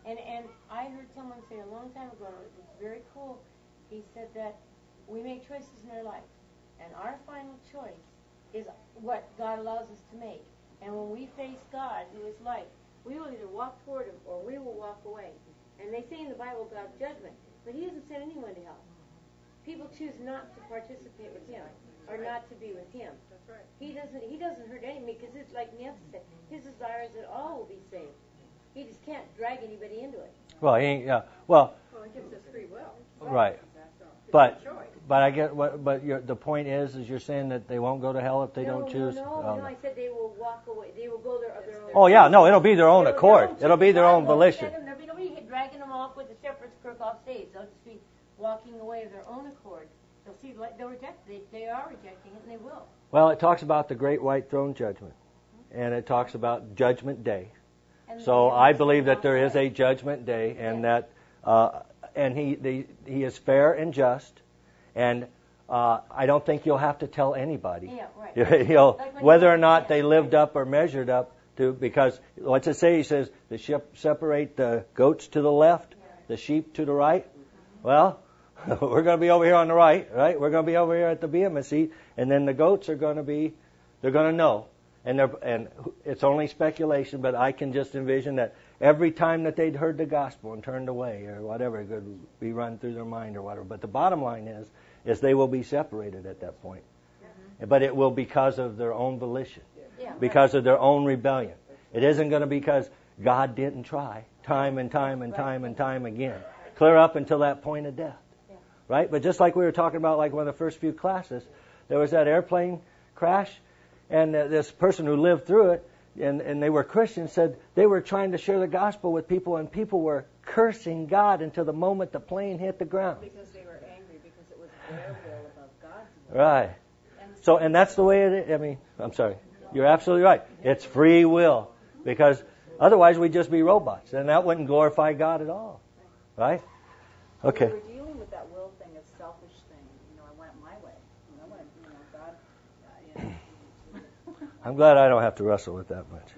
And and I heard someone say a long time ago, it was very cool. He said that we make choices in our life, and our final choice is what God allows us to make. And when we face God, who is light, we will either walk toward Him or we will walk away. And they say in the Bible, God's judgment, but He doesn't send anyone to hell. People choose not to participate with Him or not to be with Him. That's right. He doesn't. He doesn't hurt anyone because it's like Nancy said. His desire is that all will be saved. He just can't drag anybody into it. Well, he ain't, yeah. Well, Well, it gives us free will. right. But but I get what. But your, the point is, is you're saying that they won't go to hell if they no, don't choose. No, no, oh, no. I said they will walk away. They will go their, their own. Oh yeah, no, it'll be their own They'll- accord. they'll It'll be their God own won't volition. send them. There'll be nobody dragging them off with the shepherd's crook off stage. They'll just be walking away of their own accord. They'll see. They'll reject. They, they are rejecting it, and they will. Well, it talks about the great white throne judgment, and it talks about judgment day. And So they I will believe that walk there is away. a judgment day, and Yeah. that uh, and he the, he is fair and just, and uh, I don't think you'll have to tell anybody, Yeah, right. you know, Like when whether you- or not yeah, they lived right. up or measured up to. Because what's it say? He says the shep- separate the goats to the left, the sheep to the right. Well, we're going to be over here on the right, right? We're going to be over here at the Bema seat, and then the goats are going to be, they're going to know. And they're, and it's only speculation, but I can just envision that every time that they'd heard the gospel and turned away or whatever could be run through their mind or whatever. But the bottom line is, is they will be separated at that point. Mm-hmm. But it will because of their own volition, Yeah, because of their own rebellion. It isn't going to be because God didn't try time and time and time and time again, clear up until that point of death. Yeah. Right? But just like we were talking about, like one of the first few classes, there was that airplane crash. And uh, this person who lived through it, and, and they were Christians, said they were trying to share the gospel with people, and people were cursing God until the moment the plane hit the ground. Because they were angry because it was their will above God's will. Right. So, and that's the way it is. I mean, I'm sorry. You're absolutely right. It's free will. Because otherwise we'd just be robots, and that wouldn't glorify God at all. Right? Okay. We were dealing with that will thing, a selfish thing. You know, I went my way. You know, I, you know God... Uh, you know, I'm glad I don't have to wrestle with that much.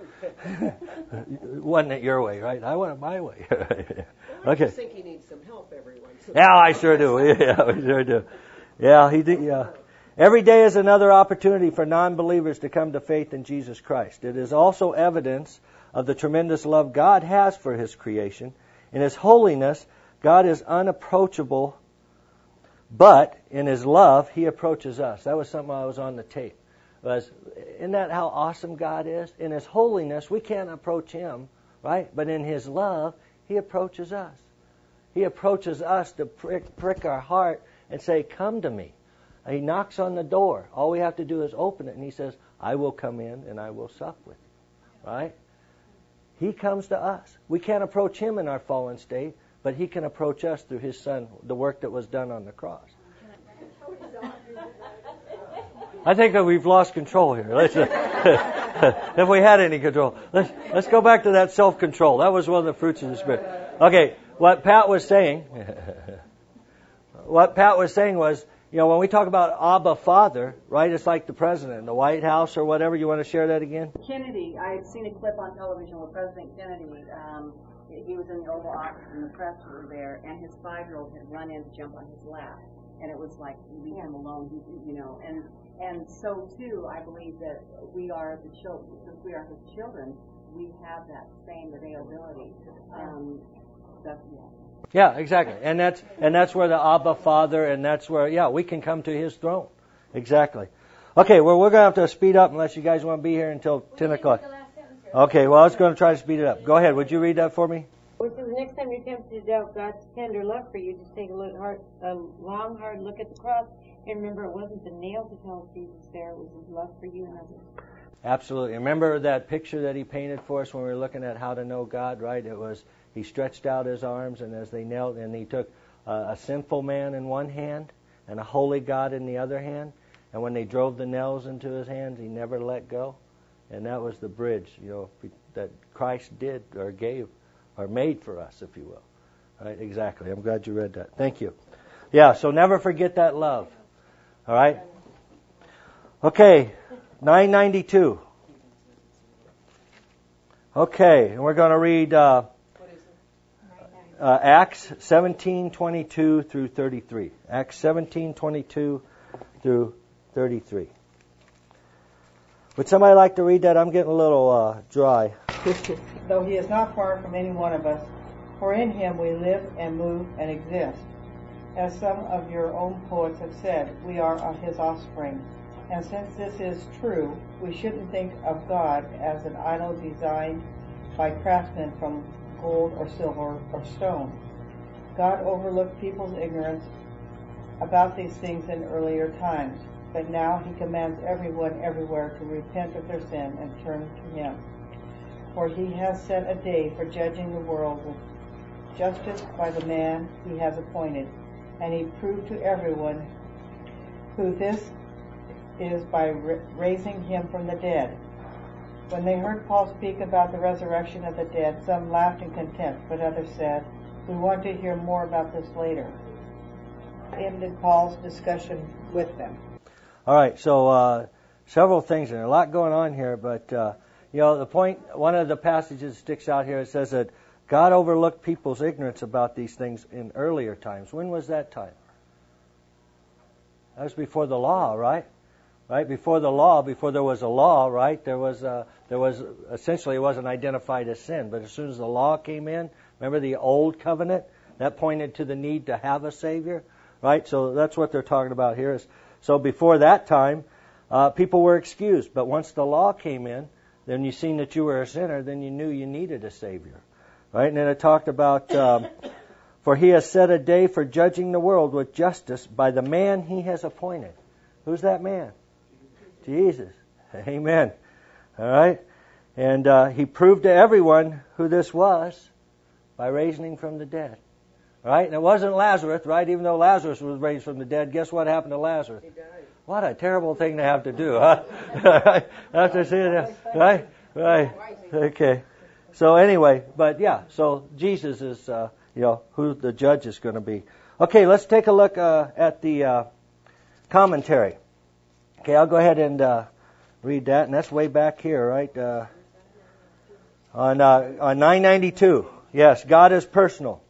Wasn't it your way, right? I went it my way. I Okay. just think he needs some help every once in a Yeah, I sure do. Yeah, we sure do. Yeah, he did. Yeah. Every day is another opportunity for non-believers to come to faith in Jesus Christ. It is also evidence of the tremendous love God has for His creation. In His holiness, God is unapproachable, but in His love, He approaches us. That was something I was on the tape. Was, isn't that how awesome God is? In His holiness, we can't approach Him, right? But in His love, He approaches us. He approaches us to prick, prick our heart and say, come to me. He knocks on the door. All we have to do is open it, and He says, I will come in and I will sup with you, right? He comes to us. We can't approach Him in our fallen state, but He can approach us through His Son, the work that was done on the cross. I think that we've lost control here. Let's, uh, if we had any control, let's let's go back to that self-control. That was one of the fruits of the Spirit. Okay, what Pat was saying, what Pat was saying was, you know, when we talk about Abba Father, right? It's like the president, the White House, or whatever. You want to share that again? Kennedy, I had seen a clip on television where President Kennedy, um, he was in the Oval Office and the press were there, and his five-year-old had run in to jump on his lap. And it was like, leave him alone, you know. And and so, too, I believe that we are the children, since we are His children, we have that same availability. Um, that's, yeah. Yeah, exactly. And that's and that's where the Abba Father, and that's where, yeah, we can come to His throne. Exactly. Okay, well, we're going to have to speed up unless you guys want to be here until ten o'clock. Okay, well, I was going to try to speed it up. Go ahead. Would you read that for me? Well, so the next time you're tempted to doubt God's tender love for you, just take a look hard, a long, hard look at the cross, and remember it wasn't the nails that held Jesus there; it was His love for you and others. Absolutely. Remember that picture that He painted for us when we were looking at how to know God, right? It was He stretched out His arms, and as they knelt, and He took uh, a sinful man in one hand and a holy God in the other hand, and when they drove the nails into His hands, He never let go, and that was the bridge, you know, that Christ did or gave or made for us, if you will. Right? Exactly. I'm glad you read that. Thank you. Yeah, so never forget that love. All right? Okay, nine ninety-two. Okay, and we're going to read uh, uh, Acts seventeen twenty-two through thirty-three. Acts seventeen twenty-two through thirty-three. Would somebody like to read that? I'm getting a little uh, dry. Though he is not far from any one of us, for in him we live and move and exist. As some of your own poets have said, we are his offspring. And since this is true, we shouldn't think of God as an idol designed by craftsmen from gold or silver or stone. God overlooked people's ignorance about these things in earlier times, but now he commands everyone everywhere to repent of their sin and turn to him. For he has set a day for judging the world with justice by the man he has appointed, and he proved to everyone who this is by raising him from the dead. When they heard Paul speak about the resurrection of the dead, some laughed in contempt, but others said, "We want to hear more about this later." Ended Paul's discussion with them. All right, so uh, several things, and a lot going on here, but uh, you know, the point, one of the passages sticks out here. It says that God overlooked people's ignorance about these things in earlier times. When was that time? That was before the law, right? Right before the law, before there was a law, right? There was uh, there was essentially it wasn't identified as sin, but as soon as the law came in, remember the old covenant that pointed to the need to have a savior, right? So that's what they're talking about here. Is so before that time, uh, people were excused, but once the law came in, then you seen that you were a sinner, then you knew you needed a savior, right? And then it talked about um, for he has set a day for judging the world with justice by the man he has appointed. Who's that man? Jesus. Amen. All right? And uh, he proved to everyone who this was by raising him from the dead. Right? And it wasn't Lazarus, right? Even though Lazarus was raised from the dead, guess what happened to Lazarus? He died. What a terrible thing to have to do, huh? After seeing that, right? Right. Okay. So anyway, but yeah, so Jesus is, uh, you know, who the judge is going to be. Okay, let's take a look uh, at the uh, commentary. Okay, I'll go ahead and uh, read that, and that's way back here, right? Uh, on uh, on nine ninety-two. Yes, God is personal.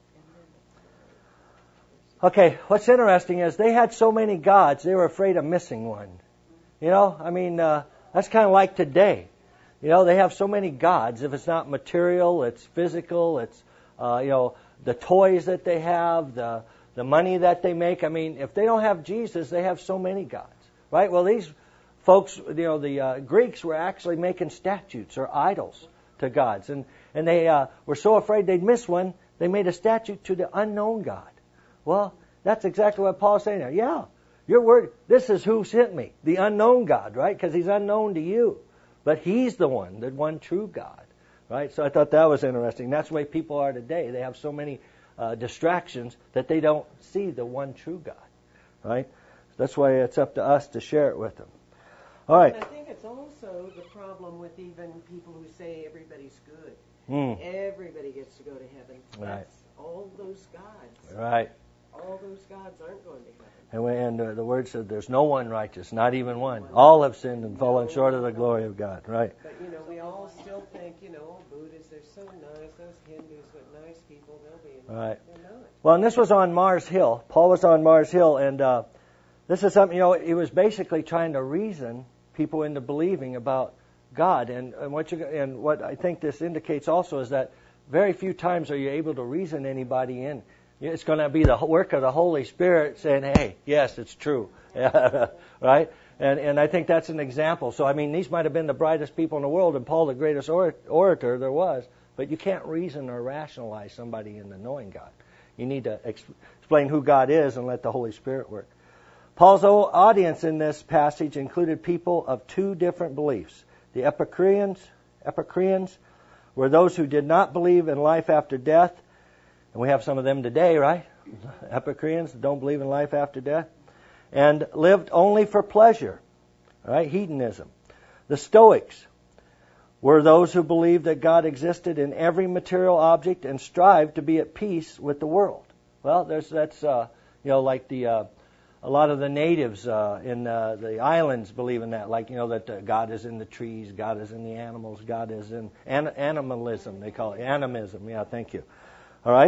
Okay, what's interesting is they had so many gods, they were afraid of missing one. You know, I mean, uh, that's kind of like today. You know, they have so many gods. If it's not material, it's physical, it's, uh, you know, the toys that they have, the the money that they make. I mean, if they don't have Jesus, they have so many gods. Right? Well, these folks, you know, the uh, Greeks were actually making statues or idols to gods. And, and they uh, were so afraid they'd miss one, they made a statue to the unknown God. Well, that's exactly what Paul's saying there. Yeah, your word, this is who sent me, the unknown God, right? Because he's unknown to you. But he's the one, the one true God, right? So I thought that was interesting. That's the way people are today. They have so many uh, distractions that they don't see the one true God, right? That's why it's up to us to share it with them. All right. And I think it's also the problem with even people who say everybody's good. Mm. Everybody gets to go to heaven. Right. That's all those gods. Right. All those gods aren't going to heaven. And, we, and uh, the word said there's no one righteous, not even one. All have sinned and fallen short of the glory of God. Right. But, you know, we all still think, you know, Buddhists, they're so nice. Those Hindus, what nice people, they'll be in Right. They're not. Well, and this was on Mars Hill. Paul was on Mars Hill, and uh, this is something, you know, he was basically trying to reason people into believing about God. And, and what you and what I think this indicates also is that very few times are you able to reason anybody in. It's going to be the work of the Holy Spirit saying, hey, yes, it's true. Right? And and I think that's an example. So, I mean, these might have been the brightest people in the world, and Paul the greatest orator there was. But you can't reason or rationalize somebody into knowing God. You need to ex- explain who God is and let the Holy Spirit work. Paul's audience in this passage included people of two different beliefs. The Epicureans, Epicureans were those who did not believe in life after death. And we have some of them today, right? Epicureans don't believe in life after death. And lived only for pleasure, right? Hedonism. The Stoics were those who believed that God existed in every material object and strived to be at peace with the world. Well, there's that's uh, you know like the uh, a lot of the natives uh, in uh, the islands believe in that, like you know that uh, God is in the trees, God is in the animals, God is in an- animalism. They call it animism. Yeah, thank you. All right.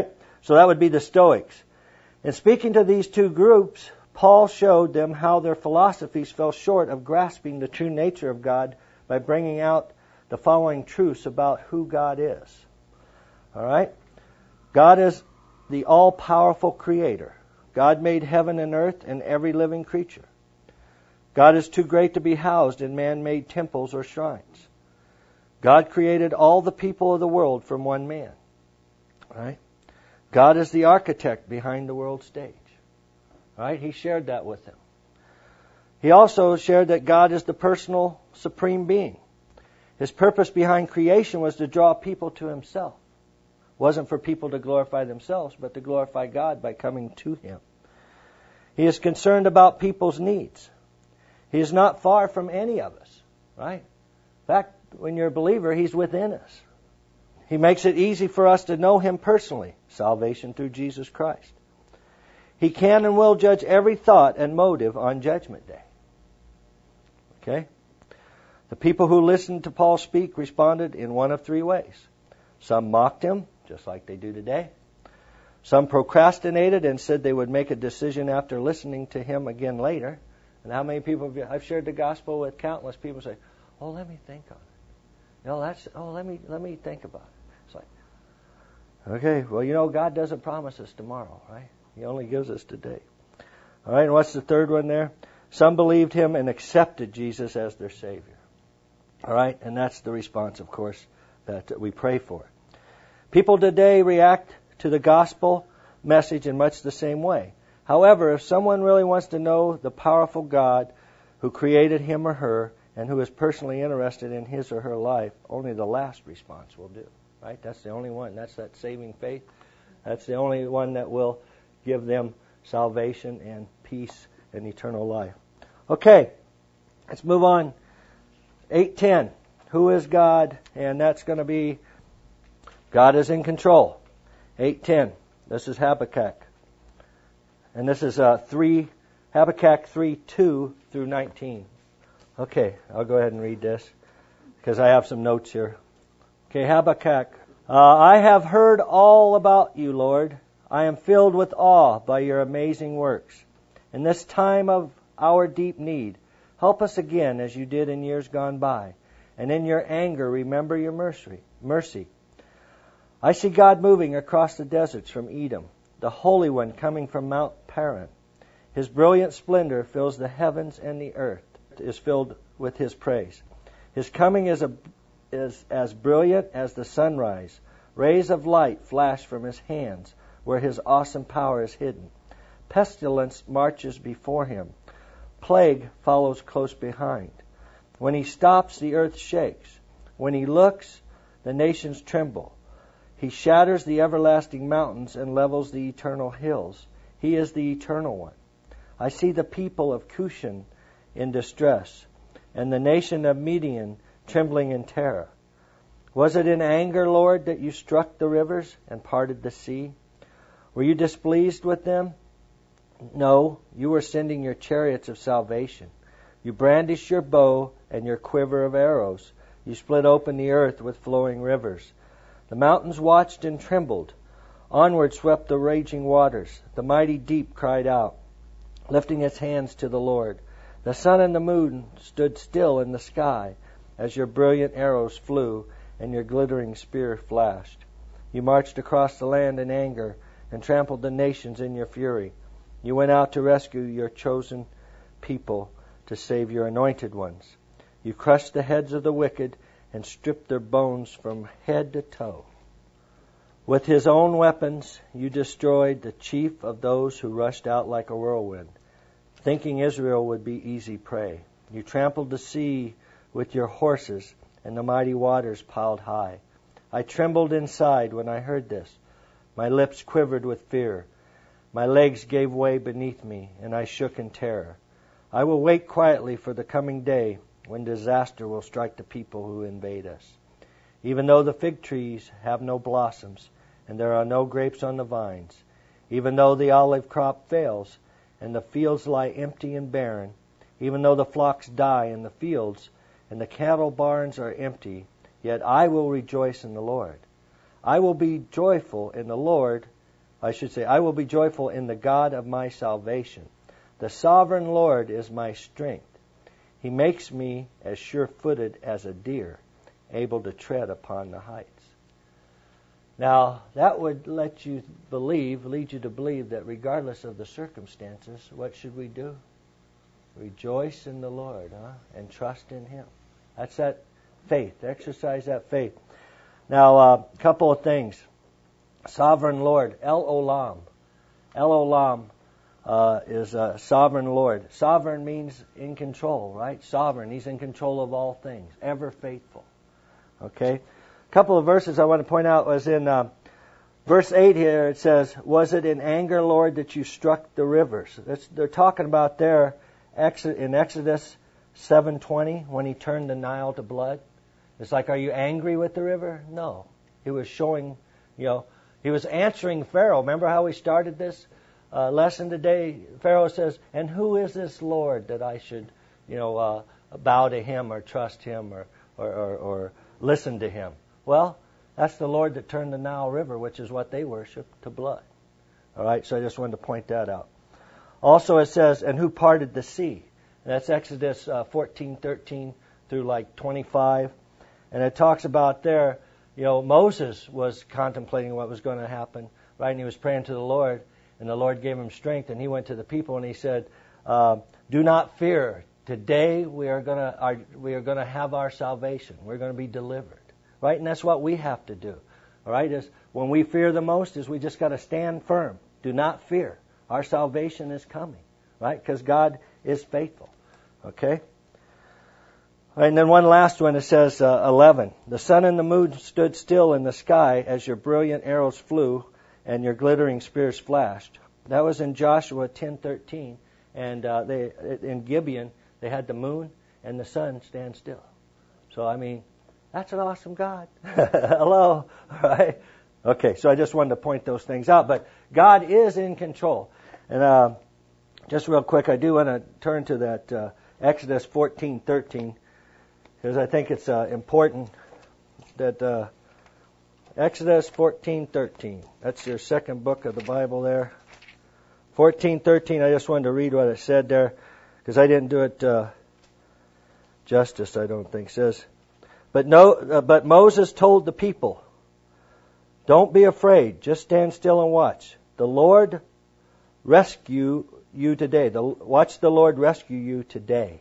So that would be the Stoics. In speaking to these two groups, Paul showed them how their philosophies fell short of grasping the true nature of God by bringing out the following truths about who God is. All right? God is the all-powerful creator. God made heaven and earth and every living creature. God is too great to be housed in man-made temples or shrines. God created all the people of the world from one man. Right? God is the architect behind the world stage. Right? He shared that with them. He also shared that God is the personal supreme being. His purpose behind creation was to draw people to Himself. It wasn't for people to glorify themselves, but to glorify God by coming to Him. He is concerned about people's needs. He is not far from any of us. Right? In fact, when you're a believer, He's within us. He makes it easy for us to know Him personally. Salvation through Jesus Christ. He can and will judge every thought and motive on Judgment Day. Okay? The people who listened to Paul speak responded in one of three ways. Some mocked him, just like they do today. Some procrastinated and said they would make a decision after listening to him again later. And how many people have you, I've shared the gospel with countless people say, "Oh, let me think on it. No, that's oh, let me let me think about it." It's like, okay, well, you know, God doesn't promise us tomorrow, right? He only gives us today. All right, and what's the third one there? Some believed Him and accepted Jesus as their Savior. All right, and that's the response, of course, that we pray for. People today react to the gospel message in much the same way. However, if someone really wants to know the powerful God who created him or her and who is personally interested in his or her life, only the last response will do. Right? That's the only one. That's that saving faith. That's the only one that will give them salvation and peace and eternal life. Okay, let's move on. eight ten. Who is God? And that's going to be God is in control. eight ten. This is Habakkuk. And this is uh, three Habakkuk three two through nineteen. Okay, I'll go ahead and read this because I have some notes here. Okay, Habakkuk. Uh, I have heard all about you, Lord. I am filled with awe by your amazing works. In this time of our deep need, help us again as you did in years gone by. And in your anger, remember your mercy. mercy. I see God moving across the deserts from Edom, the Holy One coming from Mount Paran. His brilliant splendor fills the heavens, and the earth is filled with His praise. His coming is, a, is as brilliant as the sunrise. Rays of light flash from His hands, where His awesome power is hidden. Pestilence marches before Him. Plague follows close behind. When He stops, the earth shakes. When He looks, the nations tremble. He shatters the everlasting mountains and levels the eternal hills. He is the Eternal One. I see the people of Cushan in distress, and the nation of Midian trembling in terror. Was it in anger, Lord, that you struck the rivers and parted the sea? Were you displeased with them? No, you were sending your chariots of salvation. You brandished your bow and your quiver of arrows. You split open the earth with flowing rivers. The mountains watched and trembled. Onward swept the raging waters. The mighty deep cried out, lifting its hands to the Lord. The sun and the moon stood still in the sky as your brilliant arrows flew and your glittering spear flashed. You marched across the land in anger and trampled the nations in your fury. You went out to rescue your chosen people, to save your anointed ones. You crushed the heads of the wicked and stripped their bones from head to toe. With His own weapons, you destroyed the chief of those who rushed out like a whirlwind, thinking Israel would be easy prey. You trampled the sea with your horses, and the mighty waters piled high. I trembled inside when I heard this. My lips quivered with fear. My legs gave way beneath me, and I shook in terror. I will wait quietly for the coming day when disaster will strike the people who invade us. Even though the fig trees have no blossoms, and there are no grapes on the vines, even though the olive crop fails, and the fields lie empty and barren, even though the flocks die in the fields, and the cattle barns are empty, yet I will rejoice in the Lord. I will be joyful in the Lord. I should say, I will be joyful in the God of my salvation. The sovereign Lord is my strength. He makes me as sure-footed as a deer, able to tread upon the heights. Now, that would let you believe, lead you to believe that regardless of the circumstances, what should we do? Rejoice in the Lord, huh? And trust in Him. That's that faith. Exercise that faith. Now, a uh, couple of things. Sovereign Lord, El Olam. El Olam uh, is a sovereign Lord. Sovereign means in control, right? Sovereign. He's in control of all things. Ever faithful. Okay? A couple of verses I want to point out was in uh, verse eight here. It says, was it in anger, Lord, that you struck the rivers? That's, they're talking about there in Exodus seven twenty when He turned the Nile to blood. It's like, are you angry with the river? No. He was showing, you know, He was answering Pharaoh. Remember how we started this uh, lesson today? Pharaoh says, and who is this Lord that I should, you know, uh, bow to Him or trust Him or, or, or, or listen to Him? Well, that's the Lord that turned the Nile River, which is what they worship, to blood. All right, so I just wanted to point that out. Also it says, and who parted the sea? And that's Exodus uh, fourteen thirteen through like twenty-five. And it talks about there, you know, Moses was contemplating what was going to happen, right? And he was praying to the Lord, and the Lord gave him strength, and he went to the people and he said, uh, do not fear. Today we are going to our, we are going to have our salvation. We're going to be delivered. Right? And that's what we have to do. All right? Is when we fear the most is we just got to stand firm. Do not fear. Our salvation is coming. Right? Because God is faithful. Okay? All right, and then one last one. It says uh, eleven. The sun and the moon stood still in the sky as your brilliant arrows flew and your glittering spears flashed. That was in Joshua ten thirteen. And uh, they in Gibeon, they had the moon and the sun stand still. So, I mean, that's an awesome God. Hello. All right. Okay, so I just wanted to point those things out. But God is in control. And uh, just real quick, I do want to turn to that uh, Exodus fourteen thirteen, because I think it's uh, important that uh, Exodus fourteen thirteen, that's your second book of the Bible there. fourteen thirteen, I just wanted to read what it said there, because I didn't do it uh, justice, I don't think. It says, But no, uh, but Moses told the people, don't be afraid, just stand still and watch. The Lord rescue you today. The, watch the Lord rescue you today.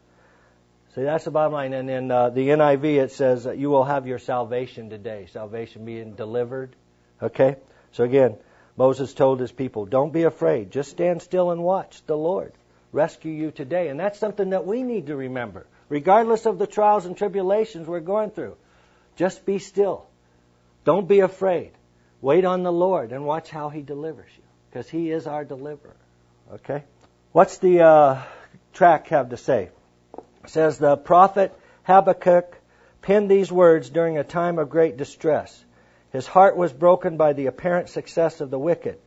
See, that's the bottom line. And in uh, the N I V it says that you will have your salvation today. Salvation being delivered. Okay? So again, Moses told his people, don't be afraid, just stand still and watch the Lord rescue you today. And that's something that we need to remember. Regardless of the trials and tribulations we're going through, just be still. Don't be afraid. Wait on the Lord and watch how He delivers you, because He is our deliverer. Okay? What's the uh, track have to say? It says, the prophet Habakkuk penned these words during a time of great distress. His heart was broken by the apparent success of the wicked.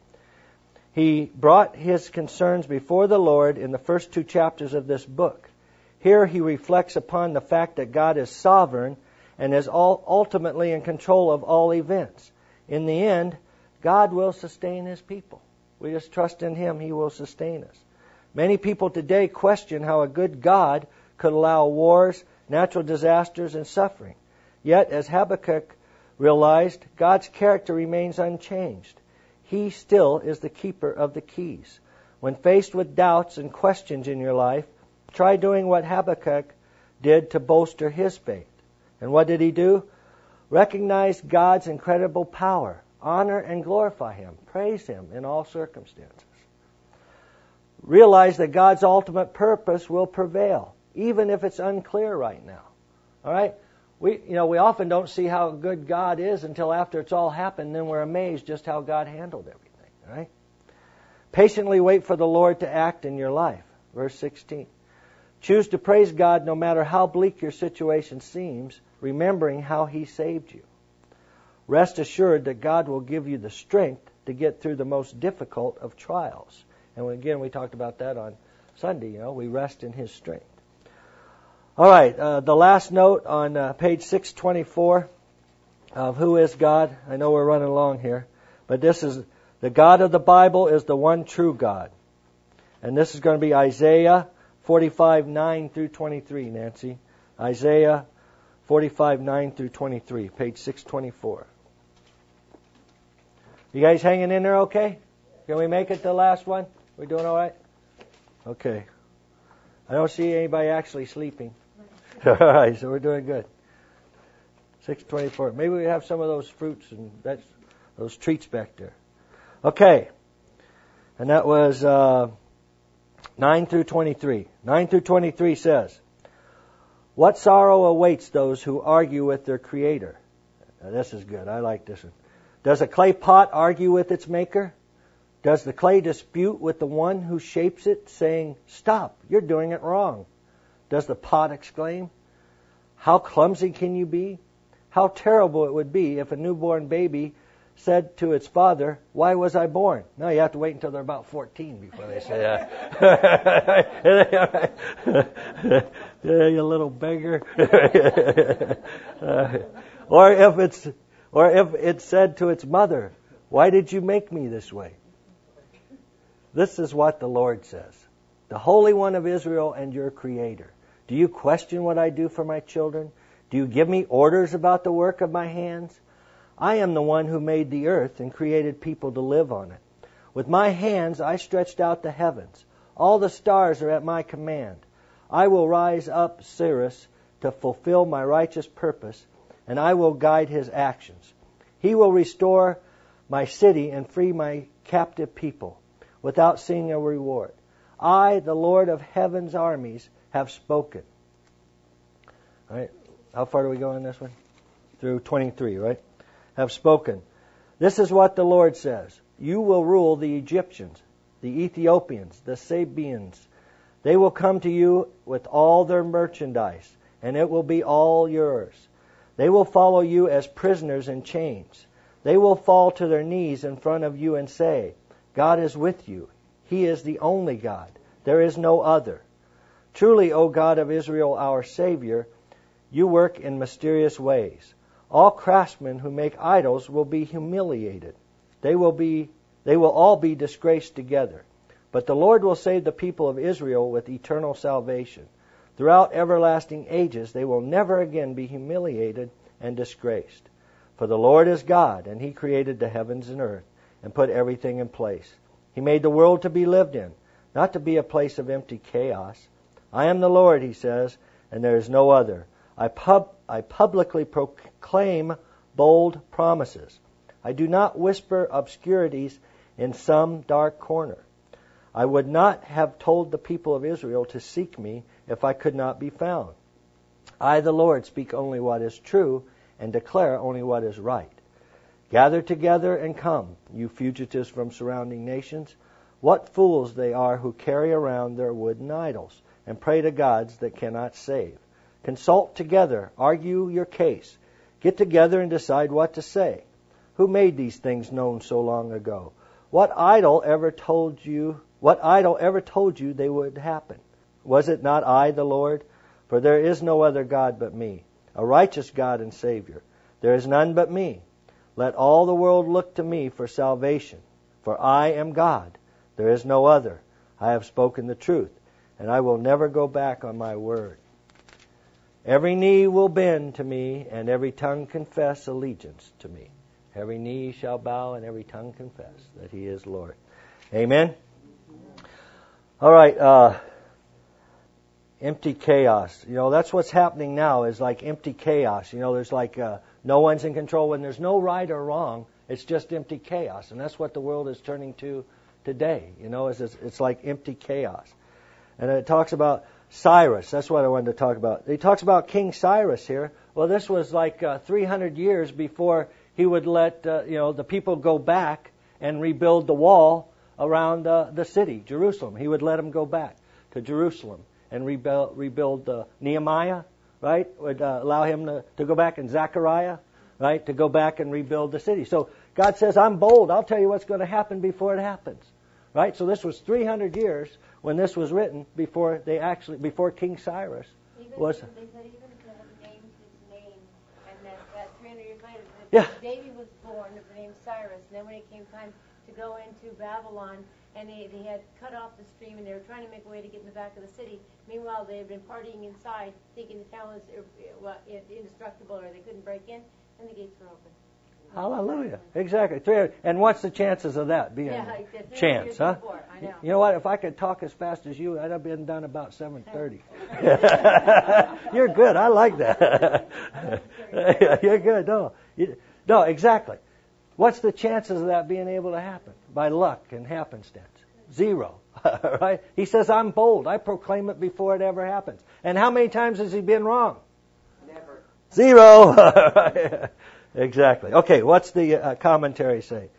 He brought his concerns before the Lord in the first two chapters of this book. Here he reflects upon the fact that God is sovereign and is all ultimately in control of all events. In the end, God will sustain His people. We just trust in Him, He will sustain us. Many people today question how a good God could allow wars, natural disasters, and suffering. Yet, as Habakkuk realized, God's character remains unchanged. He still is the keeper of the keys. When faced with doubts and questions in your life, try doing what Habakkuk did to bolster his faith. And what did he do? Recognize God's incredible power. Honor and glorify Him. Praise Him in all circumstances. Realize that God's ultimate purpose will prevail, even if it's unclear right now. All right? We, you know, we often don't see how good God is until after it's all happened, then we're amazed just how God handled everything. All right? Patiently wait for the Lord to act in your life. Verse sixteen. Choose to praise God no matter how bleak your situation seems, remembering how He saved you. Rest assured that God will give you the strength to get through the most difficult of trials. And again, we talked about that on Sunday. You know, we rest in His strength. All right, uh, the last note on uh, page six twenty-four of Who is God? I know we're running along here, but this is The God of the Bible is the one true God. And this is going to be Isaiah forty-five, nine through twenty-three, Nancy. Isaiah forty-five, nine through twenty-three, page six twenty-four. You guys hanging in there okay? Can we make it to the last one? We doing all right? Okay. I don't see anybody actually sleeping. All right, so we're doing good. six twenty-four. Maybe we have some of those fruits and that's those treats back there. Okay. And that was uh, nine through twenty-three. nine through twenty-three says, "What sorrow awaits those who argue with their Creator?" Now, this is good. I like this one. "Does a clay pot argue with its maker? Does the clay dispute with the one who shapes it, saying, 'Stop, you're doing it wrong'? Does the pot exclaim, 'How clumsy can you be?' How terrible it would be if a newborn baby said to its father, 'Why was I born?'" No, you have to wait until they're about fourteen before they say that. Yeah, you little beggar. uh, or if it's, or if it said to its mother, "Why did you make me this way?" This is what the Lord says, the Holy One of Israel and your Creator. "Do you question what I do for my children? Do you give me orders about the work of my hands? I am the one who made the earth and created people to live on it. With my hands I stretched out the heavens. All the stars are at my command. I will rise up Cyrus to fulfill my righteous purpose, and I will guide his actions. He will restore my city and free my captive people without seeing a reward. I, the Lord of heaven's armies, have spoken." All right. How far do we go in this one? Through twenty-three, right? "Have spoken. This is what the Lord says. You will rule the Egyptians, the Ethiopians, the Sabeans. They will come to you with all their merchandise, and it will be all yours. They will follow you as prisoners in chains. They will fall to their knees in front of you and say, 'God is with you. He is the only God. There is no other. Truly, O God of Israel, our Savior, you work in mysterious ways. All craftsmen who make idols will be humiliated. They will be, they will all be disgraced together. But the Lord will save the people of Israel with eternal salvation. Throughout everlasting ages they will never again be humiliated and disgraced. For the Lord is God, and He created the heavens and earth, and put everything in place. He made the world to be lived in, not to be a place of empty chaos. I am the Lord, He says, and there is no other. I, pub- I publicly proclaim bold promises. I do not whisper obscurities in some dark corner. I would not have told the people of Israel to seek me if I could not be found. I, the Lord, speak only what is true and declare only what is right. Gather together and come, you fugitives from surrounding nations. What fools they are who carry around their wooden idols and pray to gods that cannot save. Consult together, argue your case. Get together and decide what to say. Who made these things known so long ago? What idol ever told you, what idol ever told you they would happen? Was it not I, the Lord? For there is no other God but me, a righteous God and Savior. There is none but me. Let all the world look to me for salvation, for I am God. There is no other. I have spoken the truth, and I will never go back on my word. Every knee will bend to me, and every tongue confess allegiance to me. Every knee shall bow, and every tongue confess that He is Lord. Amen? All right, uh, empty chaos. You know, that's what's happening now is like empty chaos. You know, there's like uh, no one's in control. When there's no right or wrong, it's just empty chaos. And that's what the world is turning to today. You know, it's, it's like empty chaos. And it talks about Cyrus. That's what I wanted to talk about. He talks about King Cyrus here. Well, this was like uh, three hundred years before he would let uh, you know the people go back and rebuild the wall around uh, the city, Jerusalem. He would let them go back to Jerusalem and rebuild, rebuild uh, Nehemiah, right? Would uh, allow him to, to go back, and Zechariah, right, to go back and rebuild the city. So God says, I'm bold. I'll tell you what's going to happen before it happens, right? So this was three hundred years when this was written before they actually, before King Cyrus even, was. They said even to name his name, and that, that three hundred years later, Yeah. the baby was born of the name Cyrus, and then when it came time to go into Babylon, and they, they had cut off the stream, and they were trying to make a way to get in the back of the city. Meanwhile, they had been partying inside, thinking the town was uh, well, indestructible, or they couldn't break in, and the gates were open. Hallelujah. Exactly. Three, and what's the chances of that being Yeah, a like chance, huh? Before, I know. You know what? If I could talk as fast as you, I'd have been done about seven thirty. You're good. I like that. You're good. No, you, no, exactly. What's the chances of that being able to happen? By luck and happenstance. Zero. Right? He says, I'm bold. I proclaim it before it ever happens. And how many times has he been wrong? Never. Zero. Exactly. Okay, what's the uh, commentary say?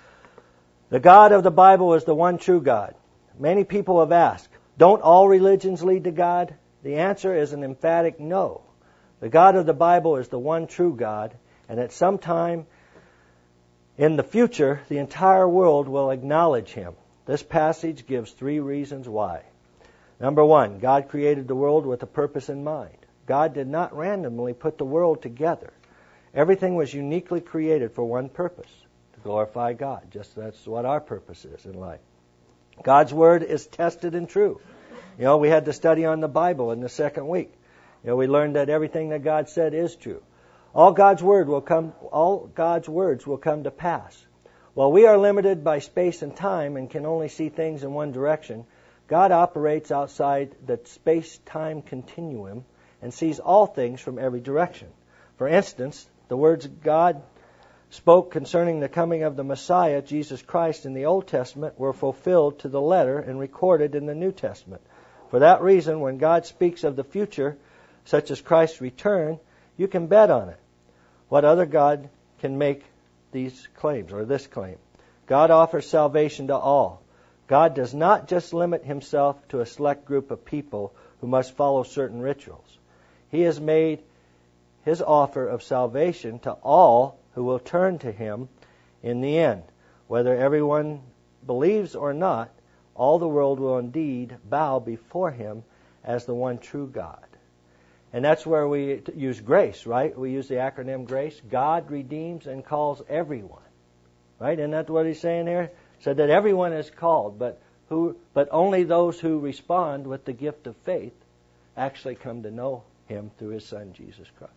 The God of the Bible is the one true God. Many people have asked, don't all religions lead to God? The answer is an emphatic no. The God of the Bible is the one true God, and at some time in the future, the entire world will acknowledge Him. This passage gives three reasons why. Number one, God created the world with a purpose in mind. God did not randomly put the world together. Everything was uniquely created for one purpose, to glorify God. Just that's what our purpose is in life. God's Word is tested and true. You know, we had to study on the Bible in the second week. You know, we learned that everything that God said is true. All God's Word will come. All God's words will come to pass. While we are limited by space and time and can only see things in one direction, God operates outside the space-time continuum and sees all things from every direction. For instance, the words God spoke concerning the coming of the Messiah, Jesus Christ, in the Old Testament were fulfilled to the letter and recorded in the New Testament. For that reason, when God speaks of the future, such as Christ's return, you can bet on it. What other God can make these claims, or this claim? God offers salvation to all. God does not just limit Himself to a select group of people who must follow certain rituals. He has made His offer of salvation to all who will turn to Him in the end. Whether everyone believes or not, all the world will indeed bow before Him as the one true God. And that's where we use grace, right? We use the acronym GRACE. God redeems and calls everyone. Right? Isn't that what He's saying here? Said that everyone is called, but who? But only those who respond with the gift of faith actually come to know Him through His Son, Jesus Christ.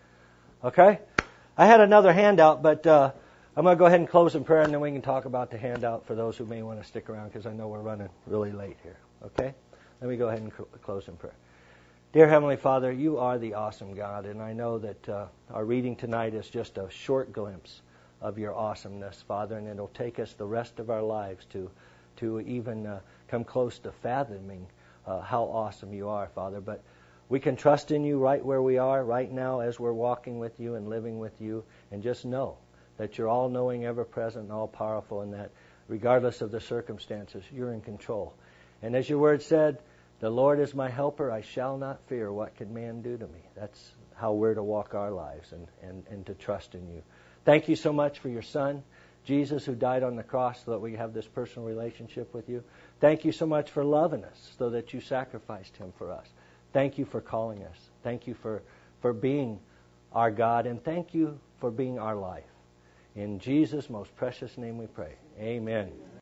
Okay? I had another handout, but uh, I'm going to go ahead and close in prayer, and then we can talk about the handout for those who may want to stick around, because I know we're running really late here. Okay? Let me go ahead and cl- close in prayer. Dear Heavenly Father, You are the awesome God, and I know that uh, our reading tonight is just a short glimpse of Your awesomeness, Father, and it'll take us the rest of our lives to to even uh, come close to fathoming uh, how awesome You are, Father. But we can trust in You right where we are, right now, as we're walking with You and living with You, and just know that You're all-knowing, ever-present, and all-powerful, and that regardless of the circumstances, You're in control. And as Your Word said, the Lord is my helper, I shall not fear. What can man do to me? That's how we're to walk our lives and, and, and to trust in You. Thank You so much for Your Son, Jesus, who died on the cross so that we have this personal relationship with You. Thank You so much for loving us so that You sacrificed Him for us. Thank You for calling us. Thank You for, for being our God, and thank You for being our life. In Jesus' most precious name we pray. Amen.